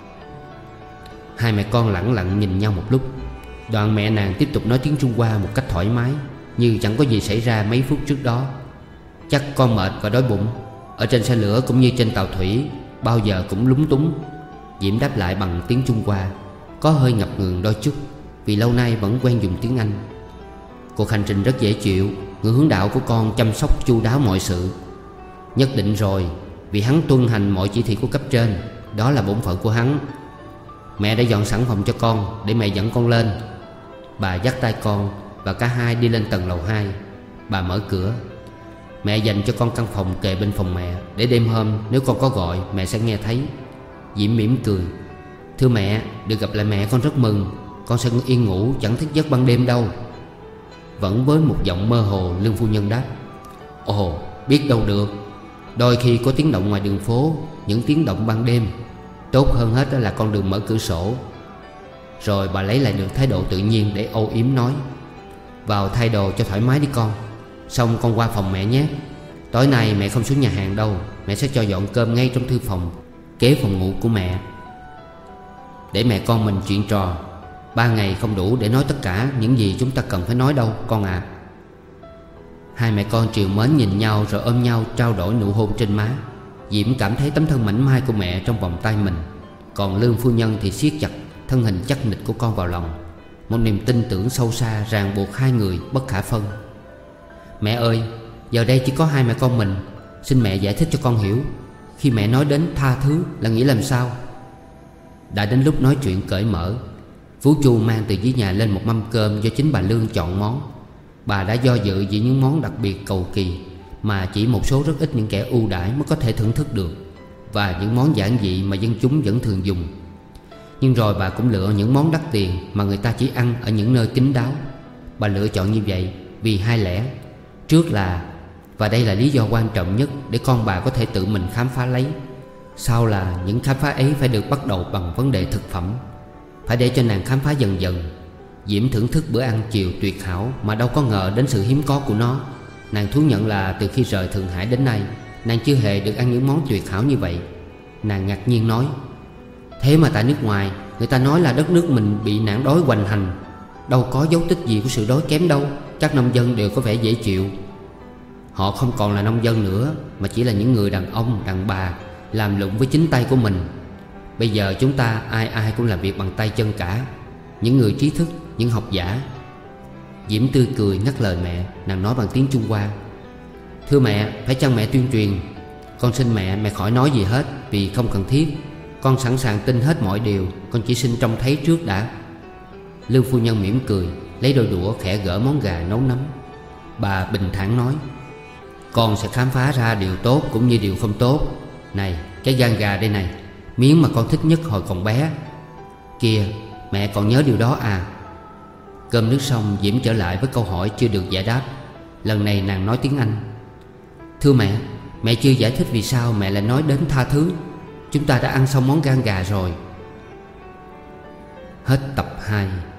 2 mẹ con lẳng lặng nhìn nhau một lúc. Đoạn mẹ nàng tiếp tục nói tiếng Trung Hoa một cách thoải mái, như chẳng có gì xảy ra mấy phút trước đó. "Chắc con mệt và đói bụng. Ở trên xe lửa cũng như trên tàu thủy, bao giờ cũng lúng túng." Diễm đáp lại bằng tiếng Trung Hoa, có hơi ngập ngừng đôi chút, vì lâu nay vẫn quen dùng tiếng Anh. "Cuộc hành trình rất dễ chịu. Người hướng đạo của con chăm sóc chu đáo mọi sự." "Nhất định rồi, vì hắn tuân hành mọi chỉ thị của cấp trên. Đó là bổn phận của hắn. Mẹ đã dọn sẵn phòng cho con để mẹ dẫn con lên." Bà dắt tay con và cả hai đi lên tầng lầu 2. Bà mở cửa: "Mẹ dành cho con căn phòng kề bên phòng mẹ, để đêm hôm nếu con có gọi mẹ sẽ nghe thấy." Diễm mỉm cười: "Thưa mẹ, được gặp lại mẹ con rất mừng. Con sẽ yên ngủ, chẳng thức giấc ban đêm đâu." Vẫn với một giọng mơ hồ, Lương phu nhân đáp: "Ồ, biết đâu được. Đôi khi có tiếng động ngoài đường phố, những tiếng động ban đêm. Tốt hơn hết đó là con đừng mở cửa sổ." Rồi bà lấy lại được thái độ tự nhiên để âu yếm nói: "Vào thay đồ cho thoải mái đi con. Xong con qua phòng mẹ nhé. Tối nay mẹ không xuống nhà hàng đâu. Mẹ sẽ cho dọn cơm ngay trong thư phòng, kế phòng ngủ của mẹ. Để mẹ con mình chuyện trò. 3 ngày không đủ để nói tất cả những gì chúng ta cần phải nói đâu con à." 2 mẹ con trìu mến nhìn nhau rồi ôm nhau trao đổi nụ hôn trên má. Diễm cảm thấy tấm thân mảnh mai của mẹ trong vòng tay mình, còn Lương phu nhân thì siết chặt thân hình chắc nịch của con vào lòng. Một niềm tin tưởng sâu xa ràng buộc 2 người bất khả phân. "Mẹ ơi, giờ đây chỉ có 2 mẹ con mình. Xin mẹ giải thích cho con hiểu. Khi mẹ nói đến tha thứ là nghĩa làm sao?" Đã đến lúc nói chuyện cởi mở. Phú Chu mang từ dưới nhà lên một mâm cơm do chính bà Lương chọn món. Bà đã do dự vì những món đặc biệt cầu kỳ mà chỉ một số rất ít những kẻ ưu đãi mới có thể thưởng thức được, và những món giản dị mà dân chúng vẫn thường dùng. Nhưng rồi bà cũng lựa những món đắt tiền mà người ta chỉ ăn ở những nơi kín đáo. Bà lựa chọn như vậy vì 2 lẽ. Trước là, và đây là lý do quan trọng nhất để con bà có thể tự mình khám phá lấy, sau là những khám phá ấy phải được bắt đầu bằng vấn đề thực phẩm. Phải để cho nàng khám phá dần dần. Diễm thưởng thức bữa ăn chiều tuyệt hảo mà đâu có ngờ đến sự hiếm có của nó. Nàng thú nhận là từ khi rời Thượng Hải đến nay, nàng chưa hề được ăn những món tuyệt hảo như vậy. Nàng ngạc nhiên nói: "Thế mà tại nước ngoài người ta nói là đất nước mình bị nạn đói hoành hành. Đâu có dấu tích gì của sự đói kém đâu. Các nông dân đều có vẻ dễ chịu." Họ không còn là nông dân nữa, mà chỉ là những người đàn ông, đàn bà làm lụng với chính tay của mình. Bây giờ chúng ta ai ai cũng làm việc bằng tay chân cả. Những người trí thức, những học giả. Diễm tươi cười ngắt lời mẹ. Nàng nói bằng tiếng Trung Hoa: "Thưa mẹ, phải chăng mẹ tuyên truyền? Con xin mẹ khỏi nói gì hết, vì không cần thiết. Con sẵn sàng tin hết mọi điều. Con chỉ xin trông thấy trước đã." Lương phu nhân mỉm cười, lấy đôi đũa khẽ gỡ món gà nấu nấm. Bà bình thản nói: "Con sẽ khám phá ra điều tốt cũng như điều không tốt. Này, cái gan gà đây này, miếng mà con thích nhất hồi còn bé. Kìa, mẹ còn nhớ điều đó à?" Cơm nước xong, Diễm trở lại với câu hỏi chưa được giải đáp. Lần này nàng nói tiếng Anh: "Thưa mẹ chưa giải thích vì sao mẹ lại nói đến tha thứ. Chúng ta đã ăn xong món gan gà rồi." Hết tập 2.